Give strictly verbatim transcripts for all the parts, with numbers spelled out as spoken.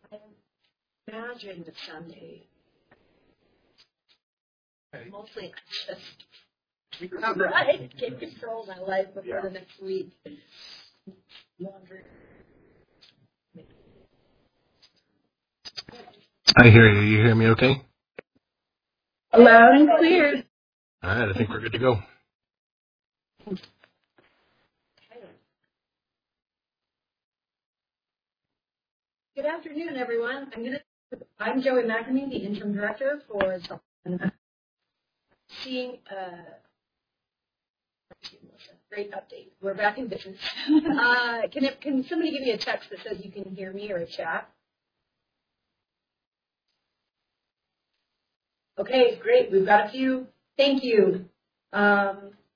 I imagine Sunday. Okay. Mostly just recover. I can't control my life before yeah. the next week. Laundry. I hear you. You hear me okay? Loud and clear. All right, I think we're good to go. Good afternoon, everyone. I'm going to. I'm Joey McNamee, the interim director for seeing. Uh, great update. We're back in business. uh, can it, can somebody give me a text that says you can hear me or a chat? Okay, great. We've got a few. Thank you. Um,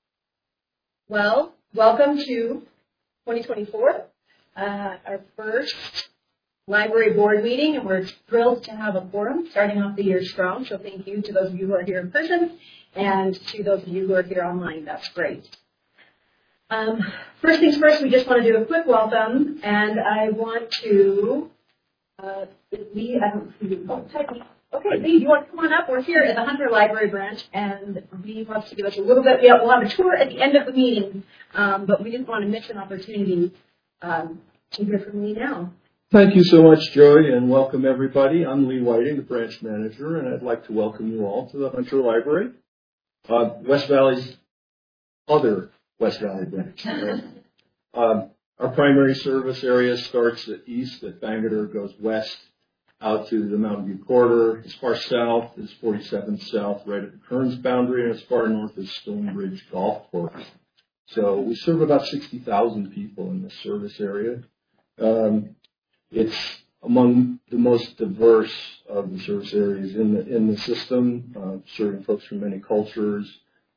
well, welcome to twenty twenty-four, uh, our first library board meeting, and we're thrilled to have a quorum starting off the year strong. So thank you to those of you who are here in person and to those of you who are here online. That's great. Um, first things first, we just want to do a quick welcome, and I want to uh, we I don't see you. Oh, okay, Lee, you want to come on up? We're here at the Hunter Library branch, and Lee wants to give us a little bit. We'll have a tour at the end of the meeting, um, but we didn't want to miss an opportunity um, to hear from Lee now. Thank you so much, Joey, and welcome everybody. I'm Lee Whiting, the branch manager, and I'd like to welcome you all to the Hunter Library, uh, West Valley's other West Valley branch. um, our primary service area starts at east at Bangerter, goes west out to the Mountain View Corridor. As far south as forty-seven South, right at the Kearns boundary, and as far north as Stonebridge Golf Course. So we serve about sixty thousand people in this service area. Um, it's among the most diverse of the service areas in the in the system, uh, serving folks from many cultures,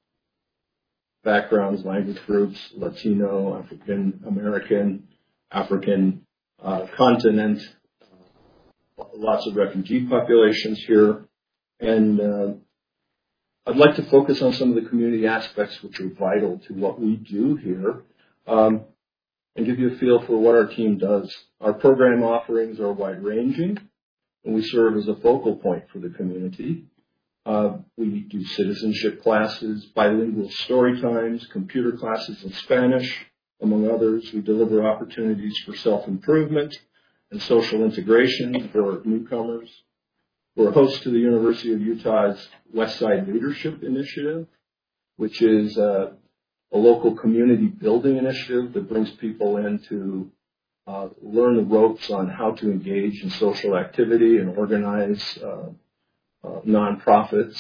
backgrounds, language groups, Latino, African American, African uh, continent. Lots of refugee populations here, and uh, I'd like to focus on some of the community aspects which are vital to what we do here, um, and give you a feel for what our team does. Our program offerings are wide-ranging, and we serve as a focal point for the community. Uh, we do citizenship classes, bilingual story times, computer classes in Spanish, among others. We deliver opportunities for self-improvement and social integration for newcomers. We're a host to the University of Utah's Westside Leadership Initiative, which is uh, a local community building initiative that brings people in to uh, learn the ropes on how to engage in social activity and organize uh, uh, nonprofits,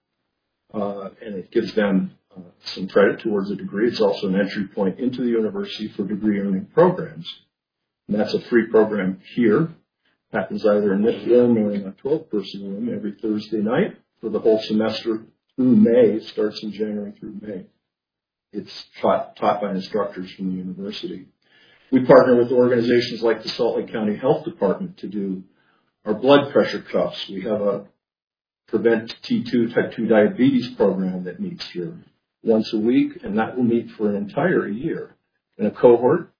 uh, and it gives them uh, some credit towards a degree. It's also an entry point into the university for degree earning programs. And that's a free program here. Happens either in this room or in a twelve-person room every Thursday night for the whole semester through May. It starts in January through May. It's taught, taught by instructors from the university. We partner with organizations like the Salt Lake County Health Department to do our blood pressure cuffs. We have a Prevent T two type two diabetes program that meets here once a week, and that will meet for an entire year in a cohort.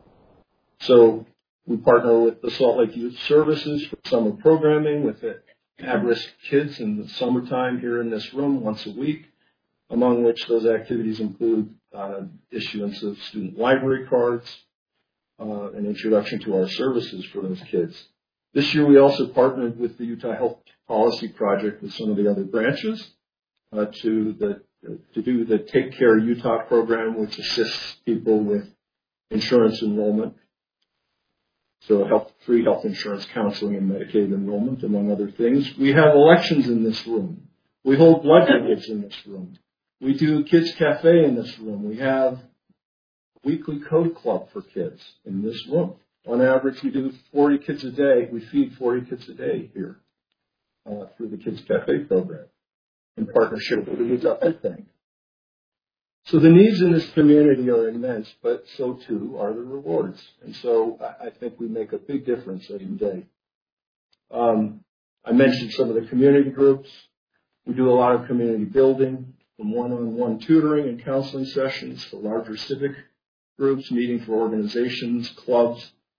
So we partner with the Salt Lake Youth Services for summer programming with the at-risk kids in the summertime here in this room once a week, among which those activities include uh, issuance of student library cards, uh, and introduction to our services for those kids. This year we also partnered with the Utah Health Policy Project with some of the other branches uh, to, the, to do the Take Care Utah program, which assists people with insurance enrollment. So health, free health insurance counseling and Medicaid enrollment, among other things. We have elections in this room. We hold blood drives in this room. We do Kids Cafe in this room. We have weekly code club for kids in this room. On average, we do forty kids a day. We feed forty kids a day here uh, through the Kids Cafe program in partnership with the Utah Food Bank. So the needs in this community are immense, but so too are the rewards. And so I think we make a big difference every day. Um, I mentioned some of the community groups. We do a lot of community building, from one-on-one tutoring and counseling sessions to larger civic groups, meeting for organizations, clubs,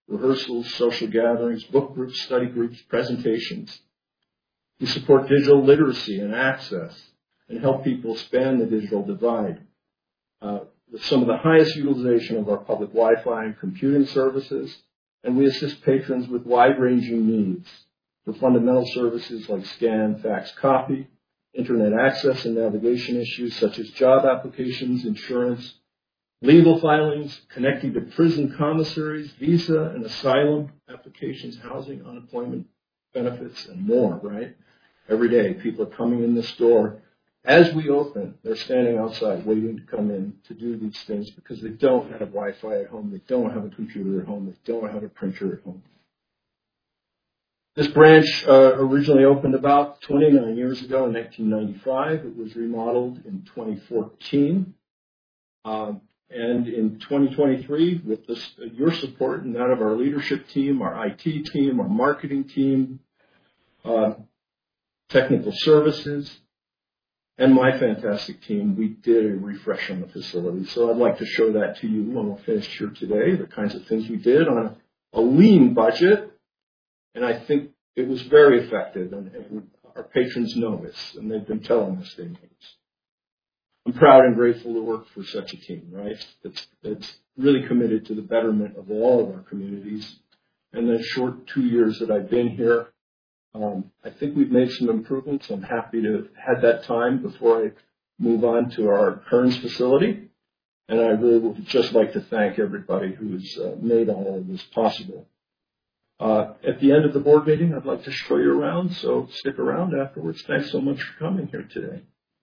rehearsals, social gatherings, book groups, study groups, presentations. We support digital literacy and access and help people span the digital divide. Uh, with some of the highest utilization of our public Wi-Fi and computing services, and we assist patrons with wide-ranging needs for fundamental services like scan, fax, copy, internet access and navigation issues such as job applications, insurance, legal filings, connecting to prison commissaries, visa and asylum applications, housing, unemployment benefits, and more, right? Every day, people are coming in this door. As we open, they're standing outside waiting to come in to do these things because they don't have Wi-Fi at home, they don't have a computer at home, they don't have a printer at home. This branch uh, originally opened about twenty-nine years ago in nineteen ninety-five. It was remodeled in twenty fourteen. Um, and in twenty twenty-three, with this, uh, your support and that of our leadership team, our I T team, our marketing team, uh, technical services, and my fantastic team, we did a refresh on the facility. So I'd like to show that to you when we're finished here today, the kinds of things we did on a, a lean budget. And I think it was very effective, and, and our patrons know this, and they've been telling us they know this. I'm proud and grateful to work for such a team, right? That's, that's really committed to the betterment of all of our communities. And the short two years that I've been here, Um, I think we've made some improvements. I'm happy to have had that time before I move on to our Kearns facility. And I really would just like to thank everybody who's uh, made all of this possible. Uh, at the end of the board meeting, I'd like to show you around, so stick around afterwards. Thanks so much for coming here today.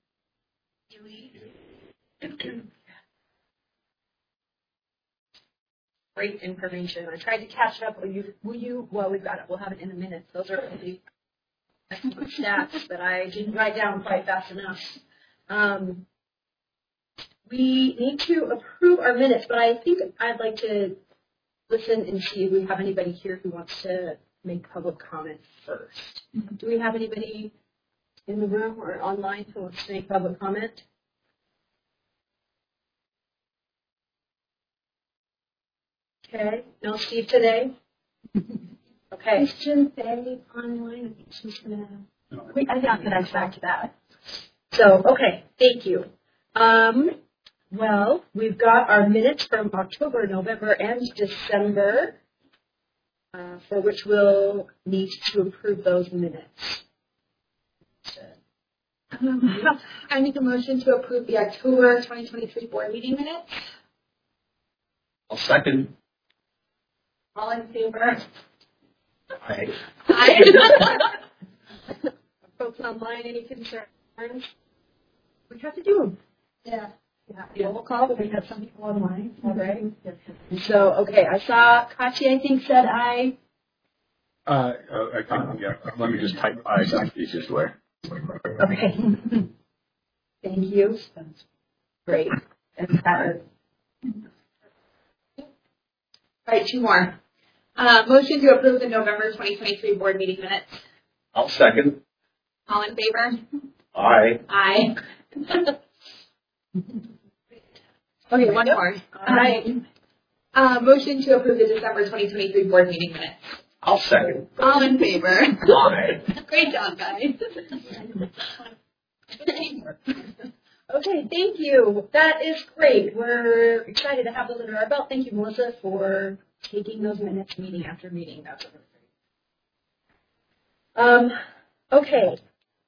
Great information. I tried to catch up. Will you? Will you? Well, we've got it. We'll have it in a minute. Those are really excellent stats that I didn't write down quite fast enough. Um, we need to approve our minutes, but I think I'd like to listen and see if we have anybody here who wants to make public comment first. Do we have anybody in the room or online who wants to make public comment? Okay. No Steve today? Okay. Question Betty online. I think she's gonna. Wait, I got that. I back that. So, okay. Thank you. Um, well, we've got our minutes from October, November, and December, uh, for which we'll need to approve those minutes. Um, I make a motion to approve the October twenty twenty-three board meeting minutes. I'll second. All in favor? Aye. Aye. Folks online, any concerns? We have to do them. Yeah. Yeah, roll call, but we have some people online. All right. So, okay, I saw Kachi, I think, said aye. Uh, oh, I think, yeah, let me just type I, that's the easiest way. Okay. Thank you. Great. And Tyler. All right, two more. Uh, motion to approve the November twenty twenty-three board meeting minutes. I'll second. All in favor? Aye. Aye. Okay, one more. All right. Uh, motion to approve the December twenty twenty-three board meeting minutes. I'll second. All in favor? Aye. Great job, guys. Okay, thank you. That is great. We're excited to have those under our belt. Thank you, Melissa, for taking those minutes meeting after meeting. That's really great. Um, okay.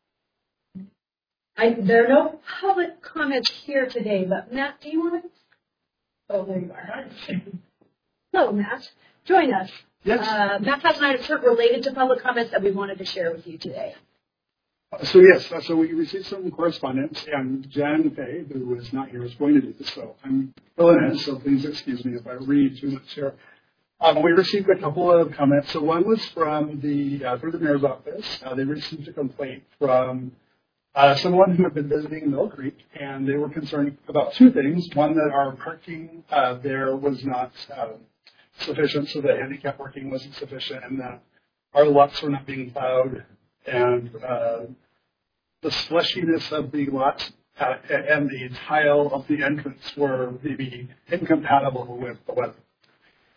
I, there are no public comments here today, but Matt, do you want to? Oh, there you are. Hello, Matt. Join us. Yes. Uh, Matt has an item related to public comments that we wanted to share with you today. So yes, uh, so we received some correspondence, and Jan Fay, who is not here, is going to do this. So I'm filling in. So please excuse me if I read too much here. Um, we received a couple of comments. So one was from the uh, through the mayor's office. Uh, they received a complaint from uh, someone who had been visiting Mill Creek, and they were concerned about two things. One, that our parking uh, there was not uh, sufficient, so that handicap parking wasn't sufficient, and that our lots were not being plowed. And uh, the slushiness of the lots uh, and the tile of the entrance were maybe incompatible with the weather.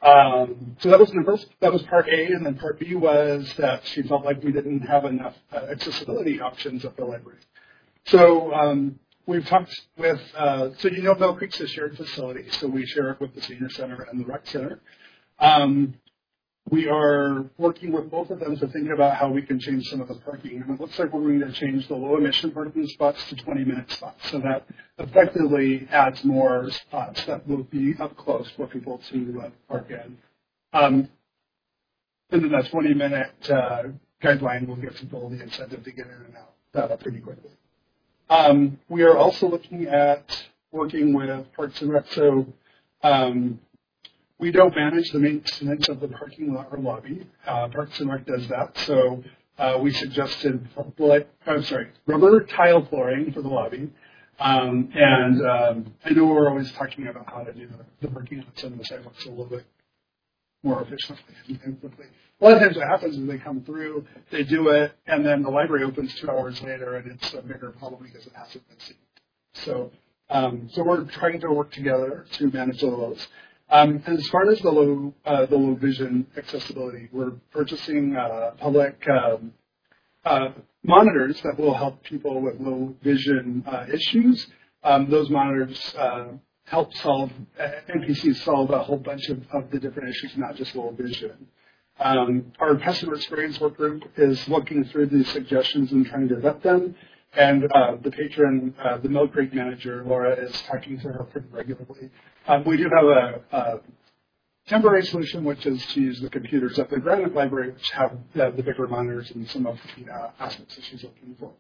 Um, so that was the first, that was part A, and then part B was that she felt like we didn't have enough uh, accessibility options at the library. So um, we've talked with, uh, so you know Mill Creek's a shared facility, so we share it with the Senior Center and the Rec Center. Um, we are working with both of them to think about how we can change some of the parking. And it looks like we're going to change the low emission parking spots to twenty minute spots. So that effectively adds more spots that will be up close for people to uh, park in. Um, and then that twenty minute uh, guideline will give people the incentive to get in and out uh, pretty quickly. Um, we are also looking at working with Parks and Rec. So um, we don't manage the maintenance of the parking lot or lobby. Uh, Parks and Rec does that. So uh, we suggested, I'm sorry, rubber tile flooring for the lobby. Um, and um, I know we're always talking about how to do the, the parking lots and the sidewalks a little bit more efficiently and quickly. A lot of times what happens is they come through, they do it, and then the library opens two hours later, and it's a bigger problem because it hasn't been seen. So, um, so we're trying to work together to manage all those. Um, and as far as the low, uh, the low vision accessibility, we're purchasing uh, public um, uh, monitors that will help people with low vision uh, issues. Um, those monitors uh, help solve, uh, N P Cs solve a whole bunch of, of the different issues, not just low vision. Um, our customer experience work group is looking through these suggestions and trying to vet them. And uh, the patron, uh, the Mill Creek manager, Laura, is talking to her pretty regularly. Um, we do have a, a temporary solution, which is to use the computers at the Granite Library, which have uh, the bigger monitors and some of the uh, aspects that she's looking for.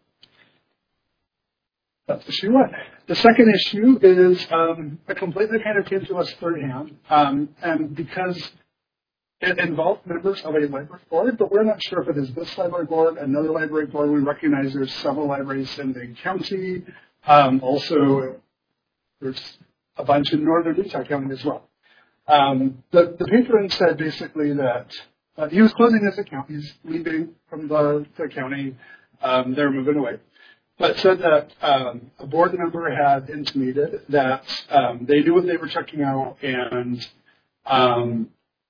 That's issue one. The second issue is um, a complaint that kind of came to us third hand, um, and because it involved members of a library board, but we're not sure if it is this library board, another library board. We recognize there's several libraries in the county. Um, also, there's a bunch in northern Utah County as well. Um, the, the patron said basically that uh, he was closing his account. He's leaving from the, the county. Um, they're moving away. But said that um, a board member had intimated that um, they knew what they were checking out and um,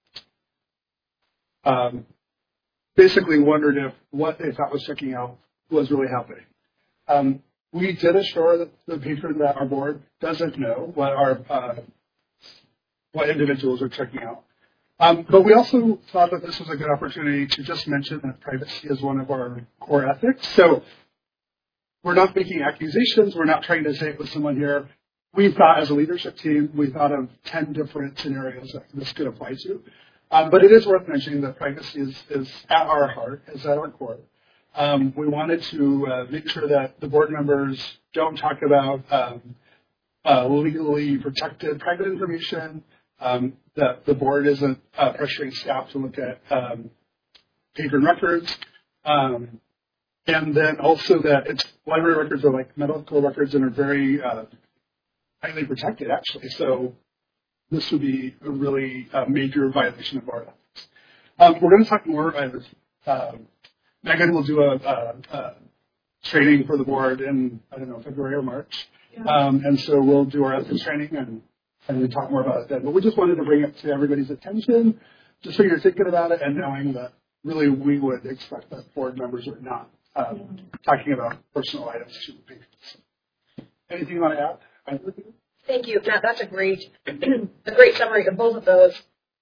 Um, basically wondered if what they thought was checking out was really happening. Um, we did assure the, the patron that our board doesn't know what our uh, what individuals are checking out. Um, but we also thought that this was a good opportunity to just mention that privacy is one of our core ethics. So we're not making accusations. We're not trying to say it was someone here. We thought as a leadership team, we thought of ten different scenarios that this could apply to. Um, but it is worth mentioning that privacy is, is at our heart, is at our core. Um, we wanted to uh, make sure that the board members don't talk about um, uh, legally protected private information, um, that the board isn't uh, pressuring staff to look at um, patron records, um, and then also that it's library records are like medical records and are very uh, highly protected, actually. So this would be a really uh, major violation of our ethics. Um, we're going to talk more. Uh, Megan will do a, a, a training for the board in, I don't know, February or March. Yeah. Um, and so we'll do our ethics training and, and we'll talk more about it then. But we just wanted to bring it to everybody's attention, just so you're thinking about it and knowing that really we would expect that board members are not um, talking about personal items to the patrons. Anything you want to add? Thank you, Matt. That's a great, a great summary of both of those.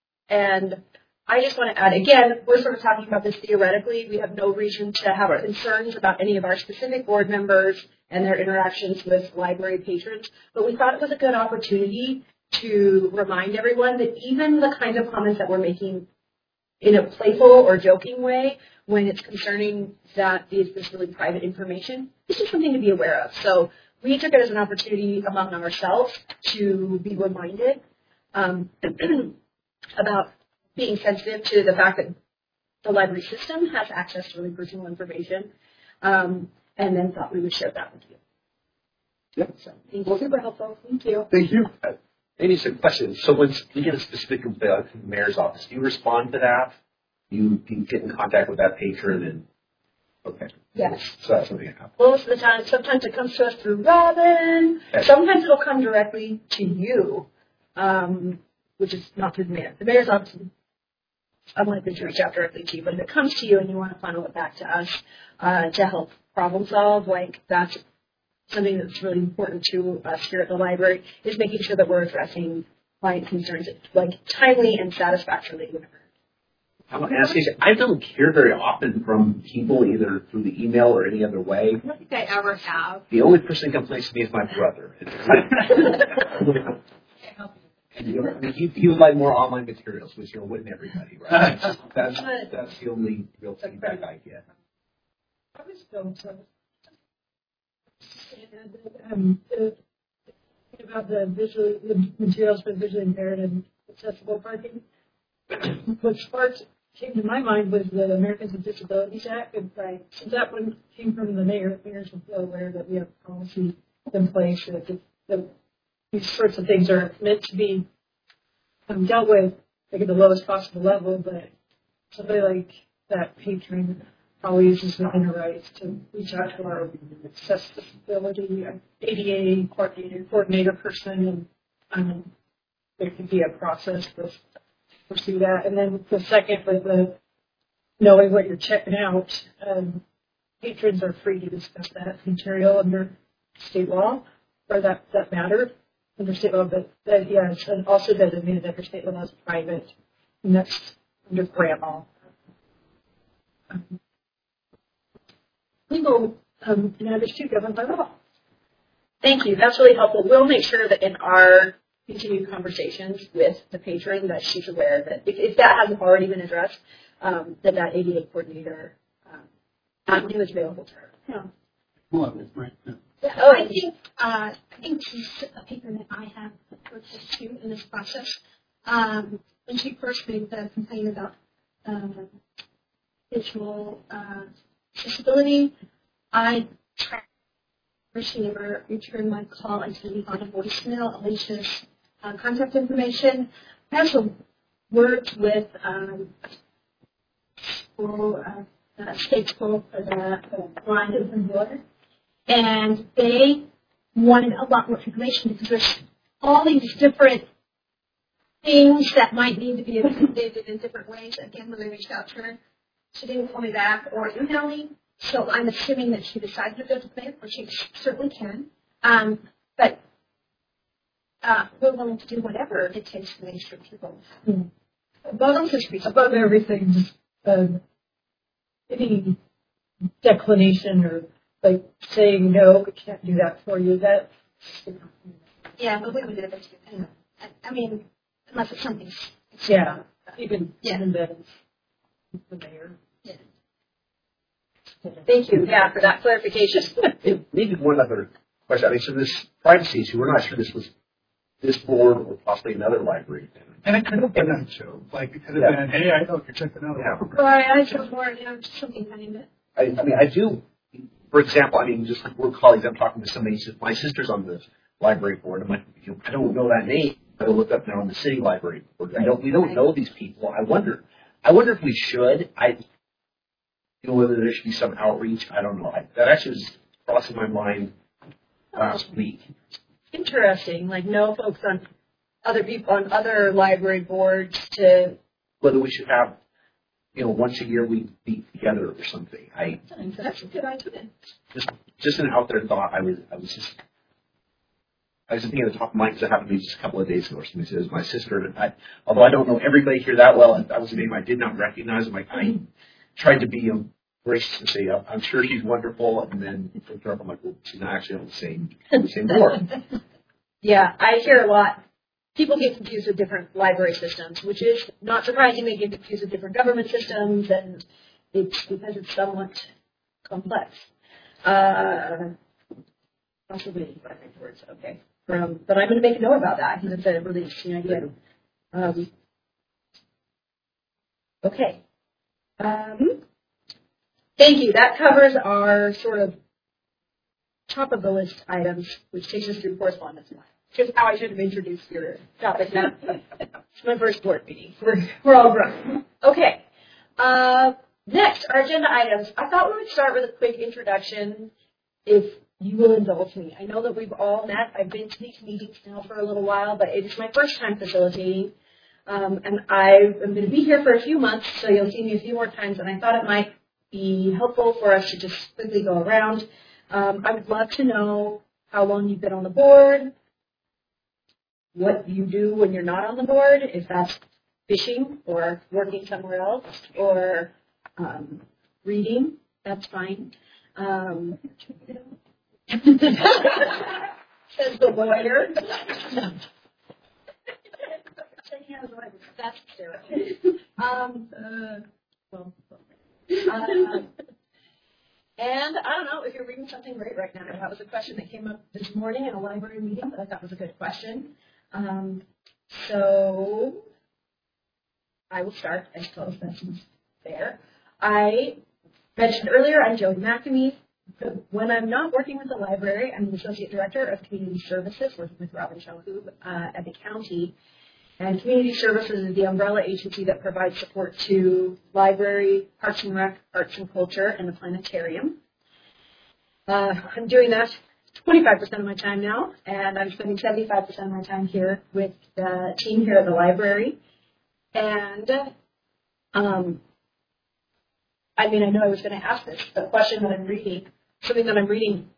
And I just want to add, again, we're sort of talking about this theoretically. We have no reason to have right. concerns about any of our specific board members and their interactions with library patrons. But we thought it was a good opportunity to remind everyone that even the kinds of comments that we're making in a playful or joking way, when it's concerning that is this really private information, this is something to be aware of. So we took it as an opportunity among ourselves to be reminded um, about being sensitive to the fact that the library system has access to really personal information, um, and then thought we would share that with you. Yep. So, thank you. Super helpful. Thank you. Thank you. Maybe some questions. So when you get a specific complaint from the mayor's office, do you respond to that? You, you get in contact with that patron and okay. Yes. So that's something that happens. Most of the time, sometimes it comes to us through Robin. Okay. Sometimes it'll come directly to you. Um, which is not through the mayor. The mayor's office, I'm likely to reach out directly to you, but if it comes to you and you want to funnel it back to us uh, to help problem solve, like that's something that's really important to us here at the library, is making sure that we're addressing client concerns like timely and satisfactorily. I want to ask you, I don't hear very often from people either through the email or any other way. I don't think I ever have. The only person who complains to me is my brother. And you, I mean, you, you like more online materials, which you're winning everybody, right? That's, that's the only real feedback I get. I was going to um, the, about the visual the materials for visually impaired and accessible parking. What sparked came to my mind was the Americans with Disabilities Act, and right, since that one came from the mayor, mayors will feel aware that we have policy in place that the, the, these sorts of things are meant to be um, dealt with like at the lowest possible level, but somebody like that patron always is within her rights to reach out to our accessibility A D A coordinator, coordinator person, and um, there could be a process to pursue that. And then the second, with the knowing what you're checking out, um, patrons are free to discuss that material under state law, or that, that matter under state law, but that, yes, and also designated under state law as private, and that's under grant law. Um, legal um, matters too governed by law. Thank you. That's really helpful. We'll make sure that in our continued conversations with the patron that she's aware that if, if that hasn't already been addressed, um, that that A D A coordinator um, avenue is available to her. Yeah. Well, right. Yeah. Yeah, oh, I think uh, I think she's a patron that I have worked with too in this process. Um, when she first made the complaint about uh, visual uh, accessibility, I tried. She never returned my call until we got a voicemail, Alicia's uh, contact information. I also worked with um, school, uh, uh, state school for the uh, blind and board, and they wanted a lot more information because there's all these different things that might need to be accommodated in different ways. Again, when I reached out to her, she didn't call me back or email me. So I'm assuming that she decided to go to the mayor, which she certainly can. Um, but uh, we're willing to do whatever it takes to make sure people. Mm. Above, above everything, just uh, any declination or like saying no, we can't do that for you. That. Yeah, but we would do it. Anyway. I mean, unless it's something. Yeah, even yeah. even the, the mayor. Yeah. Thank you, yeah, for that clarification. Maybe one other question. I mean, so this privacy issue, we're not sure this was this board or possibly another library. And it could have been that show. Like, it could have Yeah. been, hey, I know you're checking out. Yeah. Right, I feel more, you know, something behind it. I, I mean, I do, for example, I mean, just like we're colleagues, I'm talking to somebody, says, my sister's on the library board. I'm like, you know, I don't know that name. I go look up now on the city library board. I don't, we don't know these people. I wonder, I wonder if we should. I, you know, whether there should be some outreach. I don't know. I, that actually was crossing my mind last week. Interesting. Like, no folks on other people on other library boards to. Whether we should have, you know, once a year we meet together or something. I That's a good idea. just just an out there thought. I was I was just I was thinking at the top of my mind because it happened to me just a couple of days ago. Somebody says my sister. And I, although I don't know everybody here that well, and that was a name I did not recognize. I'm like I tried to be um, gracious and say oh, I'm sure she's wonderful, and then I'm like, well, she's not actually on the same the same board. Yeah, I hear a lot. People get confused with different library systems, which is not surprising. They get confused with different government systems, and it's because it's somewhat complex. Uh, possibly words, okay. Um, but I'm going to make a note about that because it's a really interesting idea. Um, okay. Um, thank you. That covers our sort of top of the list items, which takes us through correspondence. Just how I should have introduced your topic. It's my first board meeting. We're, we're all grown. Okay. Uh, next, our agenda items. I thought we would start with a quick introduction, if you will indulge me. I know that we've all met. I've been to these meetings now for a little while, but it is my first time facilitating. Um, and I am going to be here for a few months, so you'll see me a few more times. And I thought it might be helpful for us to just quickly go around. Um, I would love to know how long you've been on the board, what you do when you're not on the board, if that's fishing or working somewhere else or um, reading, that's fine. Um, says the lawyer. That's terrible. Um, uh, well, uh, and I don't know if you're reading something great right now. That was a question that came up this morning in a library meeting that I thought was a good question. Um, so I will start, I suppose that seems fair. I mentioned earlier I'm Jody McNamee. When I'm not working with the library, I'm the Associate Director of Community Services, working with Robin Shalhoub uh, at the county. And Community Services is the umbrella agency that provides support to library, Parks and Rec, Arts and Culture, and the planetarium. Uh, I'm doing that twenty-five percent of my time now, and I'm spending seventy-five percent of my time here with the team here at the library. And um, I mean, I know I was going to ask this, the question that I'm reading, something that I'm reading,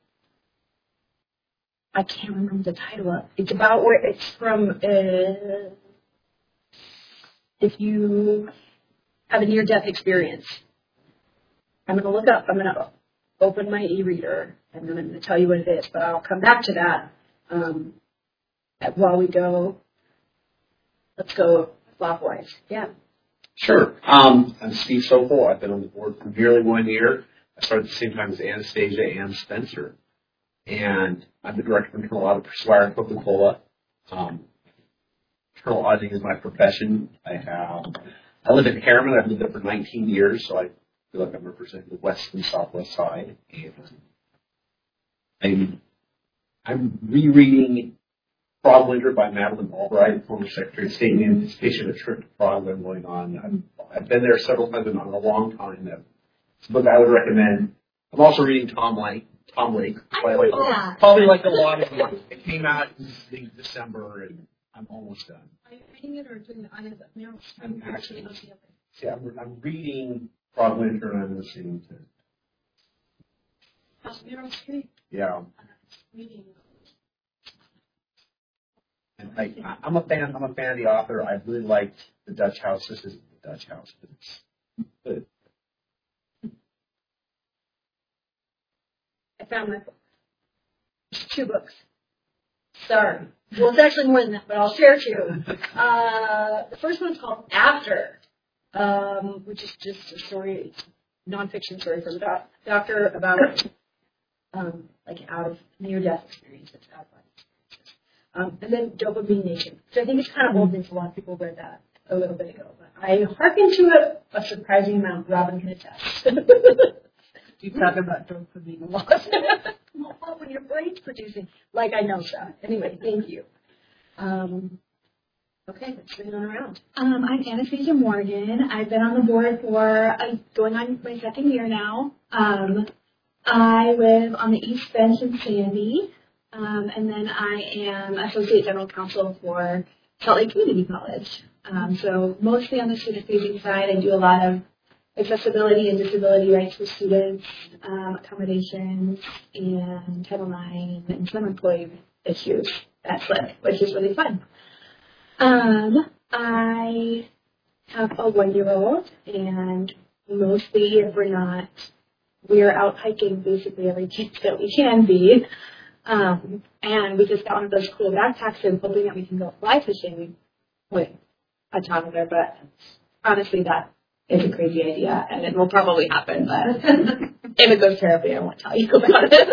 I can't remember the title of. It's about where it's from. Uh, if you have a near-death experience, I'm going to look up. I'm going to open my e-reader, and I'm going to tell you what it is. But I'll come back to that um, while we go. Let's go clockwise. Yeah. Sure. Um, I'm Steve Sokol. I've been on the board for nearly one year. I started at the same time as Anastasia and Spencer. And I'm the director of internal audit for Swire and Coca-Cola. Um, internal auditing is my profession. I have, I live in Harriman. I've lived there for nineteen years, so I feel like I'm representing the west and southwest side. And I'm, I'm rereading Frogwinter by Madeline Albright, former Secretary of State, in anticipation of a trip to Prague that I'm going on. I've, I've been there several times and on a long time. It's a book I would recommend. I'm also reading Tom Lake. Tom Lake. Probably like, Yeah. probably like a lot of you. It came out in December, and I'm almost done. Are you reading it or doing the I have it now? I'm actually, yeah, I'm, I'm reading Frogwinter and I'm listening to. How's Meryl Streep? Yeah. Reading. And I, I'm a fan. I'm a fan of the author. I really liked The Dutch House. This isn't The Dutch House, but it's. But I found my book. It's two books. Sorry. Well, it's actually more than that, but I'll share two. Uh, the first one's called After, um, which is just a story, nonfiction story from a doc- doctor about um, like out of near-death experiences. Out of Um, and then Dopamine Nation, which I think is kind of old news. A lot of people read that a little bit ago. But I hearken to it a surprising amount. Robin can attest. You talk about dopamine a lot. Well, when your brain's producing, like I know stuff. Anyway, thank you. Um, okay, let's bring it on around. Um, I'm Anastasia Morgan. I've been on the board for uh, going on my second year now. Um, I live on the East Bench in Sandy. Um, and then I am Associate General Counsel for Salt Lake Community College. Um, so mostly on the student-facing side, I do a lot of accessibility and disability rights for students, um, accommodations, and Title nine, and some employee issues at S L I C, which is really fun. Um, I have a one-year-old, and mostly if we're not, we are out hiking basically every chance that we can be. Um, and we just got one of those cool backpacks and hoping that we can go fly fishing with a toddler, but honestly that is a crazy idea and it will probably happen, but if it goes terribly I won't tell you about it.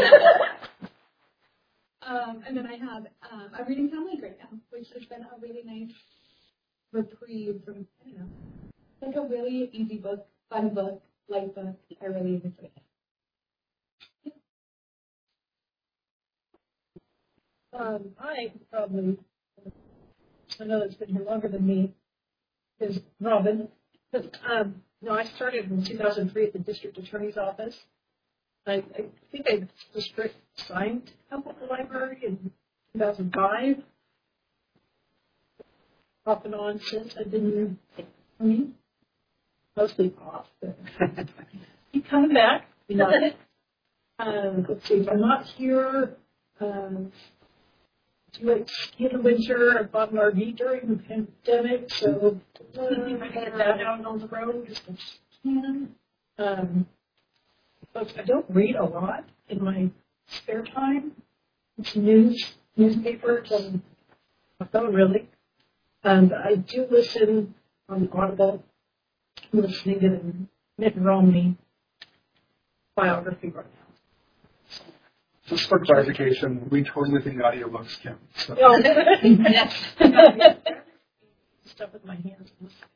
um, and then I have, um, I'm reading Tom Lake right now, which has been a really nice reprieve from, I don't know, like a really easy book, fun book, light book. I really enjoyed it. Um, I probably, I know it's been here longer than me, is Robin. But, um, no, I started in two thousand three at the district attorney's office. I, I think I was assigned help at the library in two thousand five. off and on since I've been here. I mean, mostly off, but keep coming back. You know. um, let's see, if I'm not here, um, do like ski in the winter. I bought an R V during the pandemic, so uh, I get that out on the road as much as I can. Um, but I don't read a lot in my spare time. It's news, newspapers, and not really. Um, but I do listen on Audible. I'm listening to the Mitt Romney biography right now. Just for clarification, we totally think audiobooks count. So. Oh, yes. Stuff with my hands.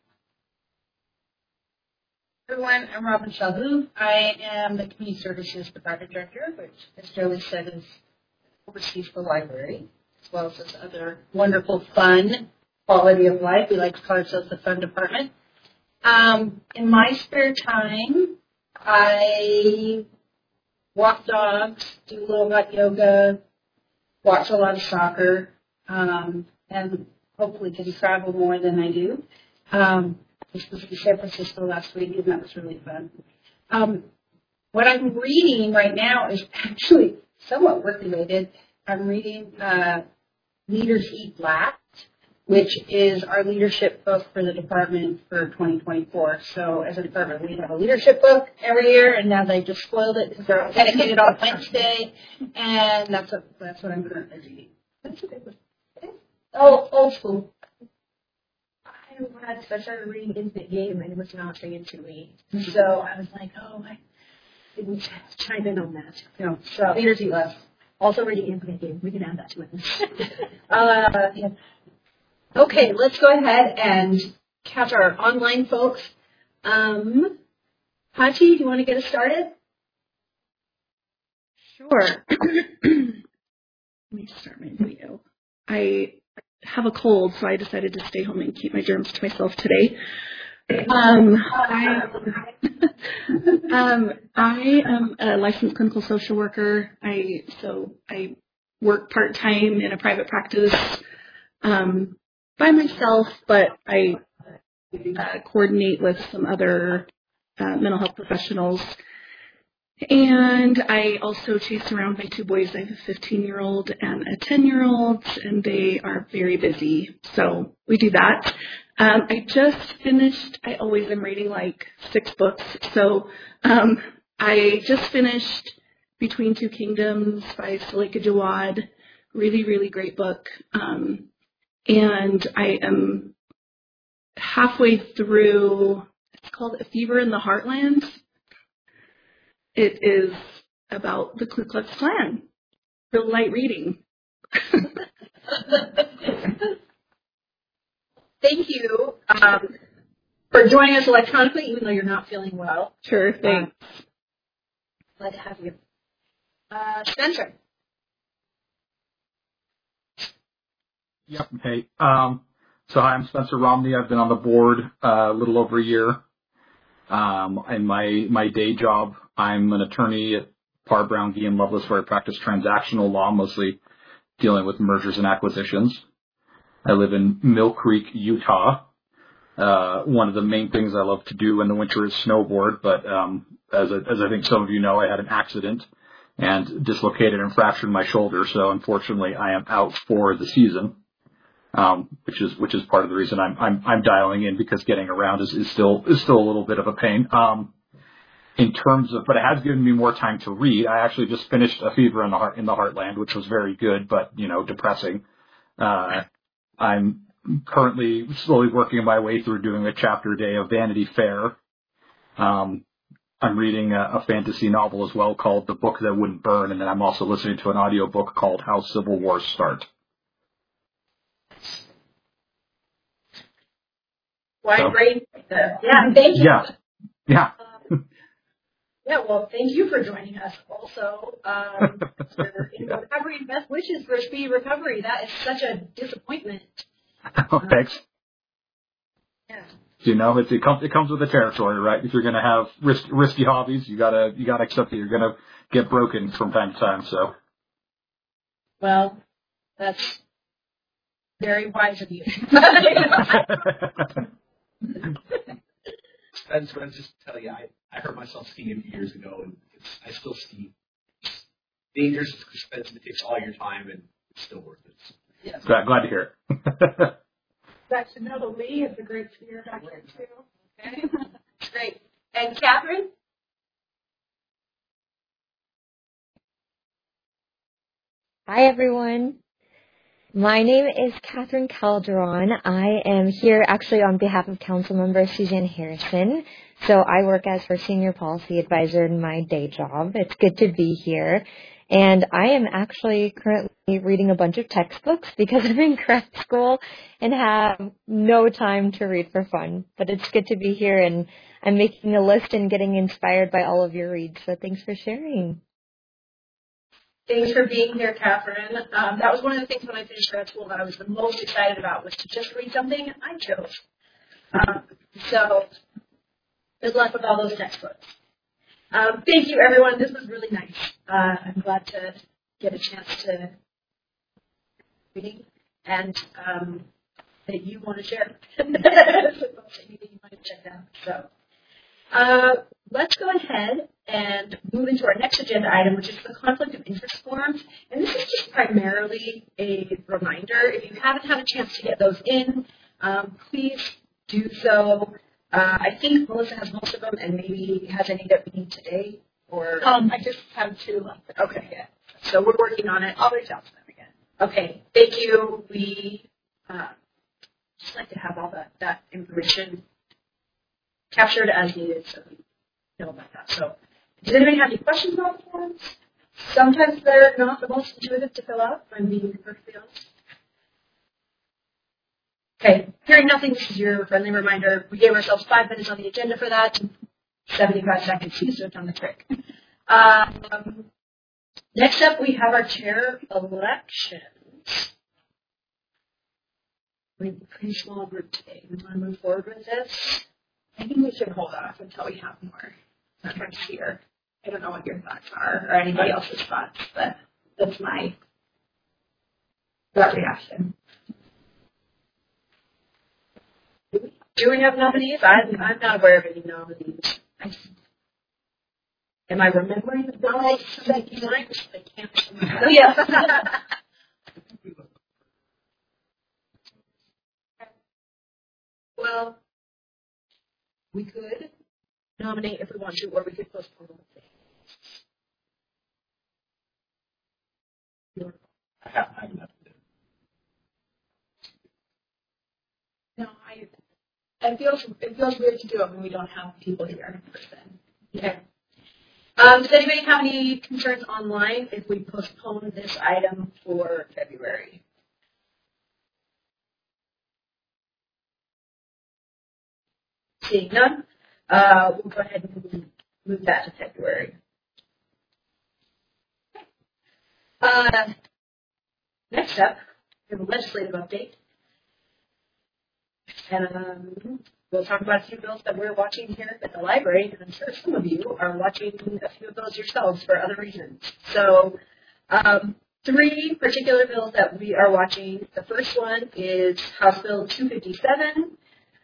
Everyone, I'm Robin Shalhoub. I am the Community Services Department Director, which, as Joey said, is oversees the library, as well as this other wonderful fun quality of life. We like to call ourselves the fun department. Um, in my spare time, I walk dogs, do a little hot yoga, watch a lot of soccer, um, and hopefully can travel more than I do. Um, this was in San Francisco last week, and that was really fun. Um, what I'm reading right now is actually somewhat work-related. I'm reading uh, Leaders Eat Last, which is our leadership book for the department for twenty twenty-four. So as a department, we have a leadership book every year, and now they just spoiled it because they're dedicated on Wednesday, and that's what, that's what I'm currently reading. That's a good one. Oh, old school. I had I started reading Infinite Game, and it was not into me. So I was like, oh, I didn't chime in on that. No, so Leaders Eat Last. Also reading Infinite Game. We can add that to it. uh, yeah. Okay, let's go ahead and catch our online folks. Um, Hachi, do you want to get us started? Sure. Let me start my video. I have a cold, so I decided to stay home and keep my germs to myself today. Um, I, um, I am a licensed clinical social worker. I so I work part time in a private practice um, by myself, but I uh, coordinate with some other uh, mental health professionals. And I also chase around my two boys. I have a fifteen-year-old and a ten-year-old, and they are very busy. So we do that. Um, I just finished, I always am reading like six books. So um, I just finished Between Two Kingdoms by Suleika Jawad. Really, really great book. Um, and I am halfway through, it's called A Fever in the Heartland. It is about the Ku Klux Klan. Real light reading. Thank you um, for joining us electronically, even though you're not feeling well. Sure, thanks. Um, glad to have you. Uh, Spencer. Yep. Hey. Um, so hi, I'm Spencer Romney. I've been on the board uh, a little over a year. Um, in my, my day job, I'm an attorney at Parr, Brown, Gee and Loveless, where I practice transactional law, mostly dealing with mergers and acquisitions. I live in Mill Creek, Utah. Uh, one of the main things I love to do in the winter is snowboard, but um, as, a, as I think some of you know, I had an accident and dislocated and fractured my shoulder, so unfortunately I am out for the season. Um, which is which is part of the reason I'm I'm I'm dialing in, because getting around is, is still is still a little bit of a pain. Um, in terms of, but it has given me more time to read. I actually just finished A Fever in the Heart in the Heartland, which was very good, but you know, depressing. Uh, I'm currently slowly working my way through doing a chapter a day of Vanity Fair. Um, I'm reading a, a fantasy novel as well called The Book That Wouldn't Burn, and then I'm also listening to an audiobook called How Civil Wars Start. Wide So, range. Yeah, thank you. Yeah. Yeah. Um, yeah, well, thank you for joining us also. Um, for, in Yeah. recovery and best wishes for a speedy recovery. That is such a disappointment. Oh, thanks. Yeah. You know, it's, it comes it comes with the territory, right? If you're going to have risk, risky hobbies, you gotta you gotta accept that you're going to get broken from time to time. So, Well, that's Very wise of you. And so I just tell you, I, I hurt myself skiing years ago, and it's, I still ski. It's dangerous, it's expensive, it takes all your time, and it's still worth it. Yes. Glad, glad to hear it. Got to know the Lee is a great skier back here too. Okay. Great. And Catherine? Hi, everyone. My name is Catherine Calderon. I am here actually on behalf of Councilmember Suzanne Harrison. So I work as her senior policy advisor in my day job. It's good to be here. And I am actually currently reading a bunch of textbooks because I'm in grad school and have no time to read for fun. But it's good to be here, and I'm making a list and getting inspired by all of your reads. So thanks for sharing. Thanks for being here, Catherine. Um, that was one of the things when I finished grad school that I was the most excited about, was to just read something I chose. Um, so good luck with all those textbooks. Um, thank you, everyone. This was really nice. Uh, I'm glad to get a chance to reading and um, that you want to share. Anything you might have checked out. So uh, let's go ahead and move into our next agenda item, which is the conflict of interest forms. And this is just primarily a reminder. If you haven't had a chance to get those in, um, please do so. Uh, I think Melissa has most of them, and maybe has any that we need today. Or Um, I just have two left. Okay, yeah. So we're working on it. I'll reach out to them again. Okay, thank you. We uh, just like to have all that, that information captured as needed, so we know about that. So, does anybody have any questions about the forms? Sometimes they're not the most intuitive to fill out, if I'm being perfectly honest. Okay, hearing nothing, this is your friendly reminder. We gave ourselves five minutes on the agenda for that. seventy-five seconds seems to have done the trick. Um, next up, we have our chair elections. We have a pretty small group today. We want to move forward with this. I think we should hold off until we have more members here. I don't know what your thoughts are, or anybody else's thoughts, but that's my gut reaction. Do we have nominees? I'm, I'm not aware of any nominees. I, am I remembering the nominees? I can't remember. Oh, yeah. Well, we could nominate if we want to, or we could postpone it. I have, I have nothing to do. No, I. It feels it feels weird to do it when we don't have people here in person. Okay. Um, does anybody have any concerns online if we postpone this item for February? Seeing none, uh, we'll go ahead and move, move that to February. Uh, next up, we have a legislative update. And um, we'll talk about a few bills that we're watching here at the library, and I'm sure some of you are watching a few of those yourselves for other reasons. So um, three particular bills that we are watching. The first one is House Bill two fifty-seven.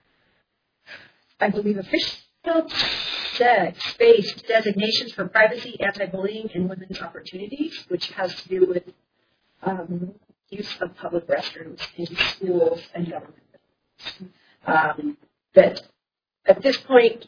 I believe official sex-based designations for privacy, anti-bullying, and women's opportunities, which has to do with um, use of public restrooms in schools and government. Um, that at this point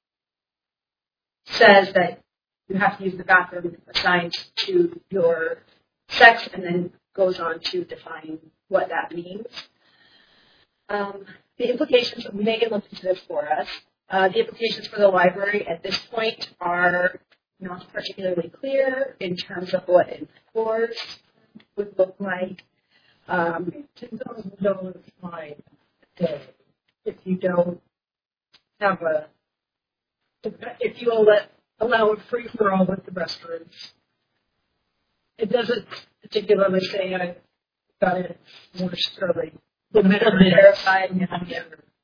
says that you have to use the bathroom assigned to your sex, and then goes on to define what that means. Um, the implications, Megan looked into this for us, uh, the implications for the library at this point are not particularly clear in terms of what enforced would look like. Um, ten thousand dollars fine a day if you don't have a, if you let, allow a free-for-all with the restrooms. It doesn't particularly say I got it more surely. The minimum verified. Yeah.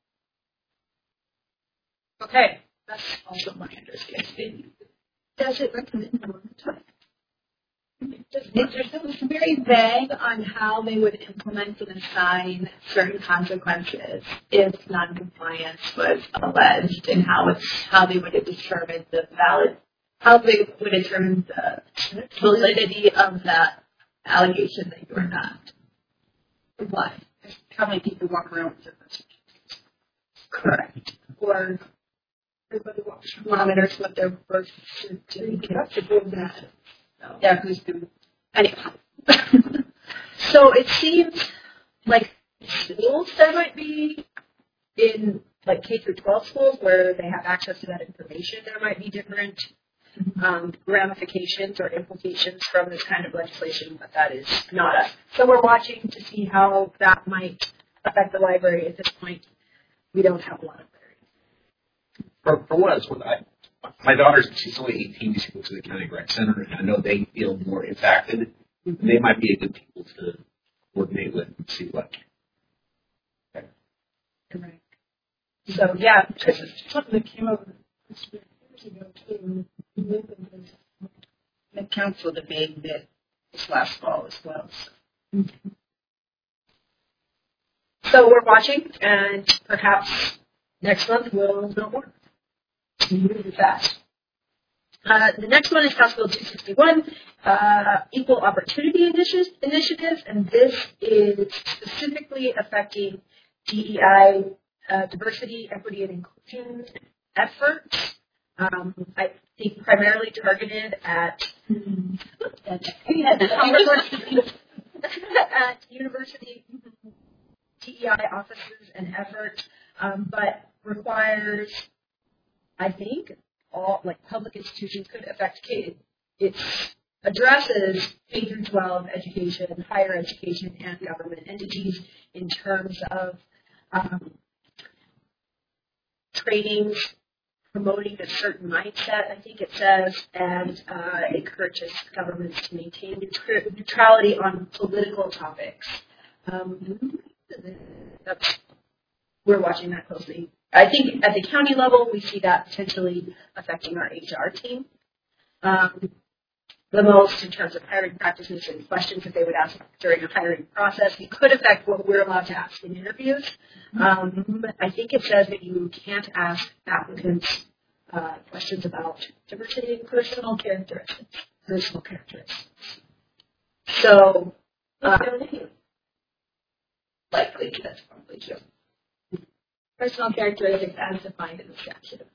Okay, that's also my understanding. Does it recommend more time? It's very vague on how they would implement and assign certain consequences if noncompliance was alleged, and how it's how they would determine the valid, how they would determine the validity of that allegation that you are not complying. How many people walk around with different certificates? Correct. Or everybody monitors what their birth certificate to do that. So. Yeah, who's doing? Anyway. So it seems like schools there might be in like K through twelve schools where they have access to that information. There might be different um, ramifications or implications from this kind of legislation, but that is not us. So we're watching to see how that might affect the library. At this point, we don't have a lot of clarity. For, for what it's worth, I, my daughter's, she's only eighteen, she goes to the county rec center, and I know they feel more impacted. They might be a good people to coordinate with and see what. Okay. Correct. So, yeah, This is something that came up years ago, too. The council debated it this last fall as well. So. So we're watching, and perhaps next month we'll know more. Really fast. Uh, the next one is House Bill two sixty-one, uh, Equal Opportunity Initi- Initiative, and this is specifically affecting D E I, uh, diversity, equity, and inclusion efforts. Um, I think primarily targeted at, at university D E I offices and efforts, um, but requires, I think, all like public institutions could affect K. It addresses K through twelve education, higher education, and government entities in terms of um, trainings, promoting a certain mindset, I think it says, and uh, encourages governments to maintain neutr- neutrality on political topics. Um, that's, we're watching that closely. I think at the county level, we see that potentially affecting our H R team. Um, the most in terms of hiring practices and questions that they would ask during a hiring process. It could affect what we're allowed to ask in interviews. Um, I think it says that you can't ask applicants uh, questions about diversity and personal characteristics. Personal characteristics. So, uh, likely that's probably true. Personal characteristics as defined in the statute.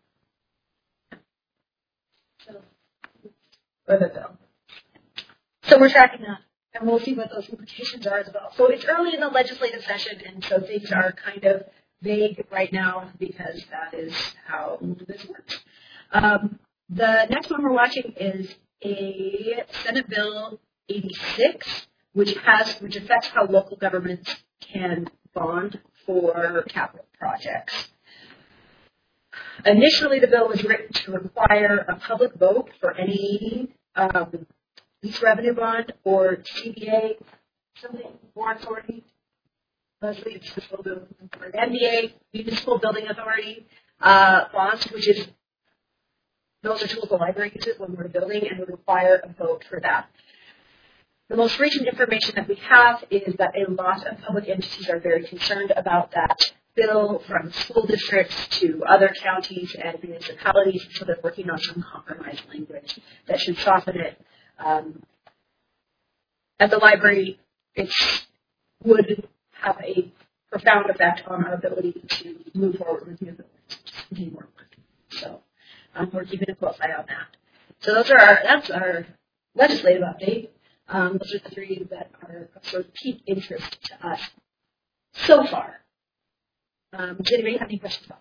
So, or the bill. So we're tracking that, and we'll see what those implications are as well. So it's early in the legislative session, and so things are kind of vague right now because that is how this works. Um, the next one we're watching is a Senate Bill eighty-six, which has which affects how local governments can bond for capital projects. Initially, the bill was written to require a public vote for any um, lease revenue bond or C B A, something more authority. Mostly it's municipal building authority. M B A, municipal building authority, uh, bonds, which is those are tools the library uses when we're building, and would require a vote for that. The most recent information that we have is that a lot of public entities are very concerned about that bill, from school districts to other counties and municipalities, so they're working on some compromise language that should soften it. Um, at the library, it would have a profound effect on our ability to move forward with new buildings, more work. So um, we're keeping a close eye on that. So those are our, that's our legislative update. Um, those are the three that are of sort of peak interest to us so far. Um, does anybody have any questions about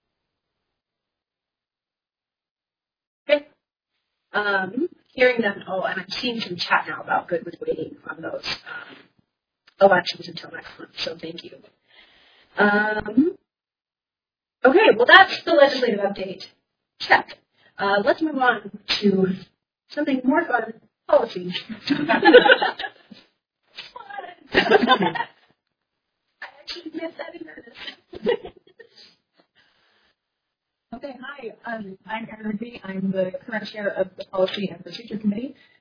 that? Okay. Um, hearing them, oh, and I'm seeing some chat now about good with waiting on those um, elections until next month, so thank you. Um, okay, well, that's the legislative update. Check. Uh, let's move on to something more fun. Policies. I actually meant that in earnest. Okay, hi. Um, I'm Erin Murphy. I'm the current chair of the Policy and Procedure Committee.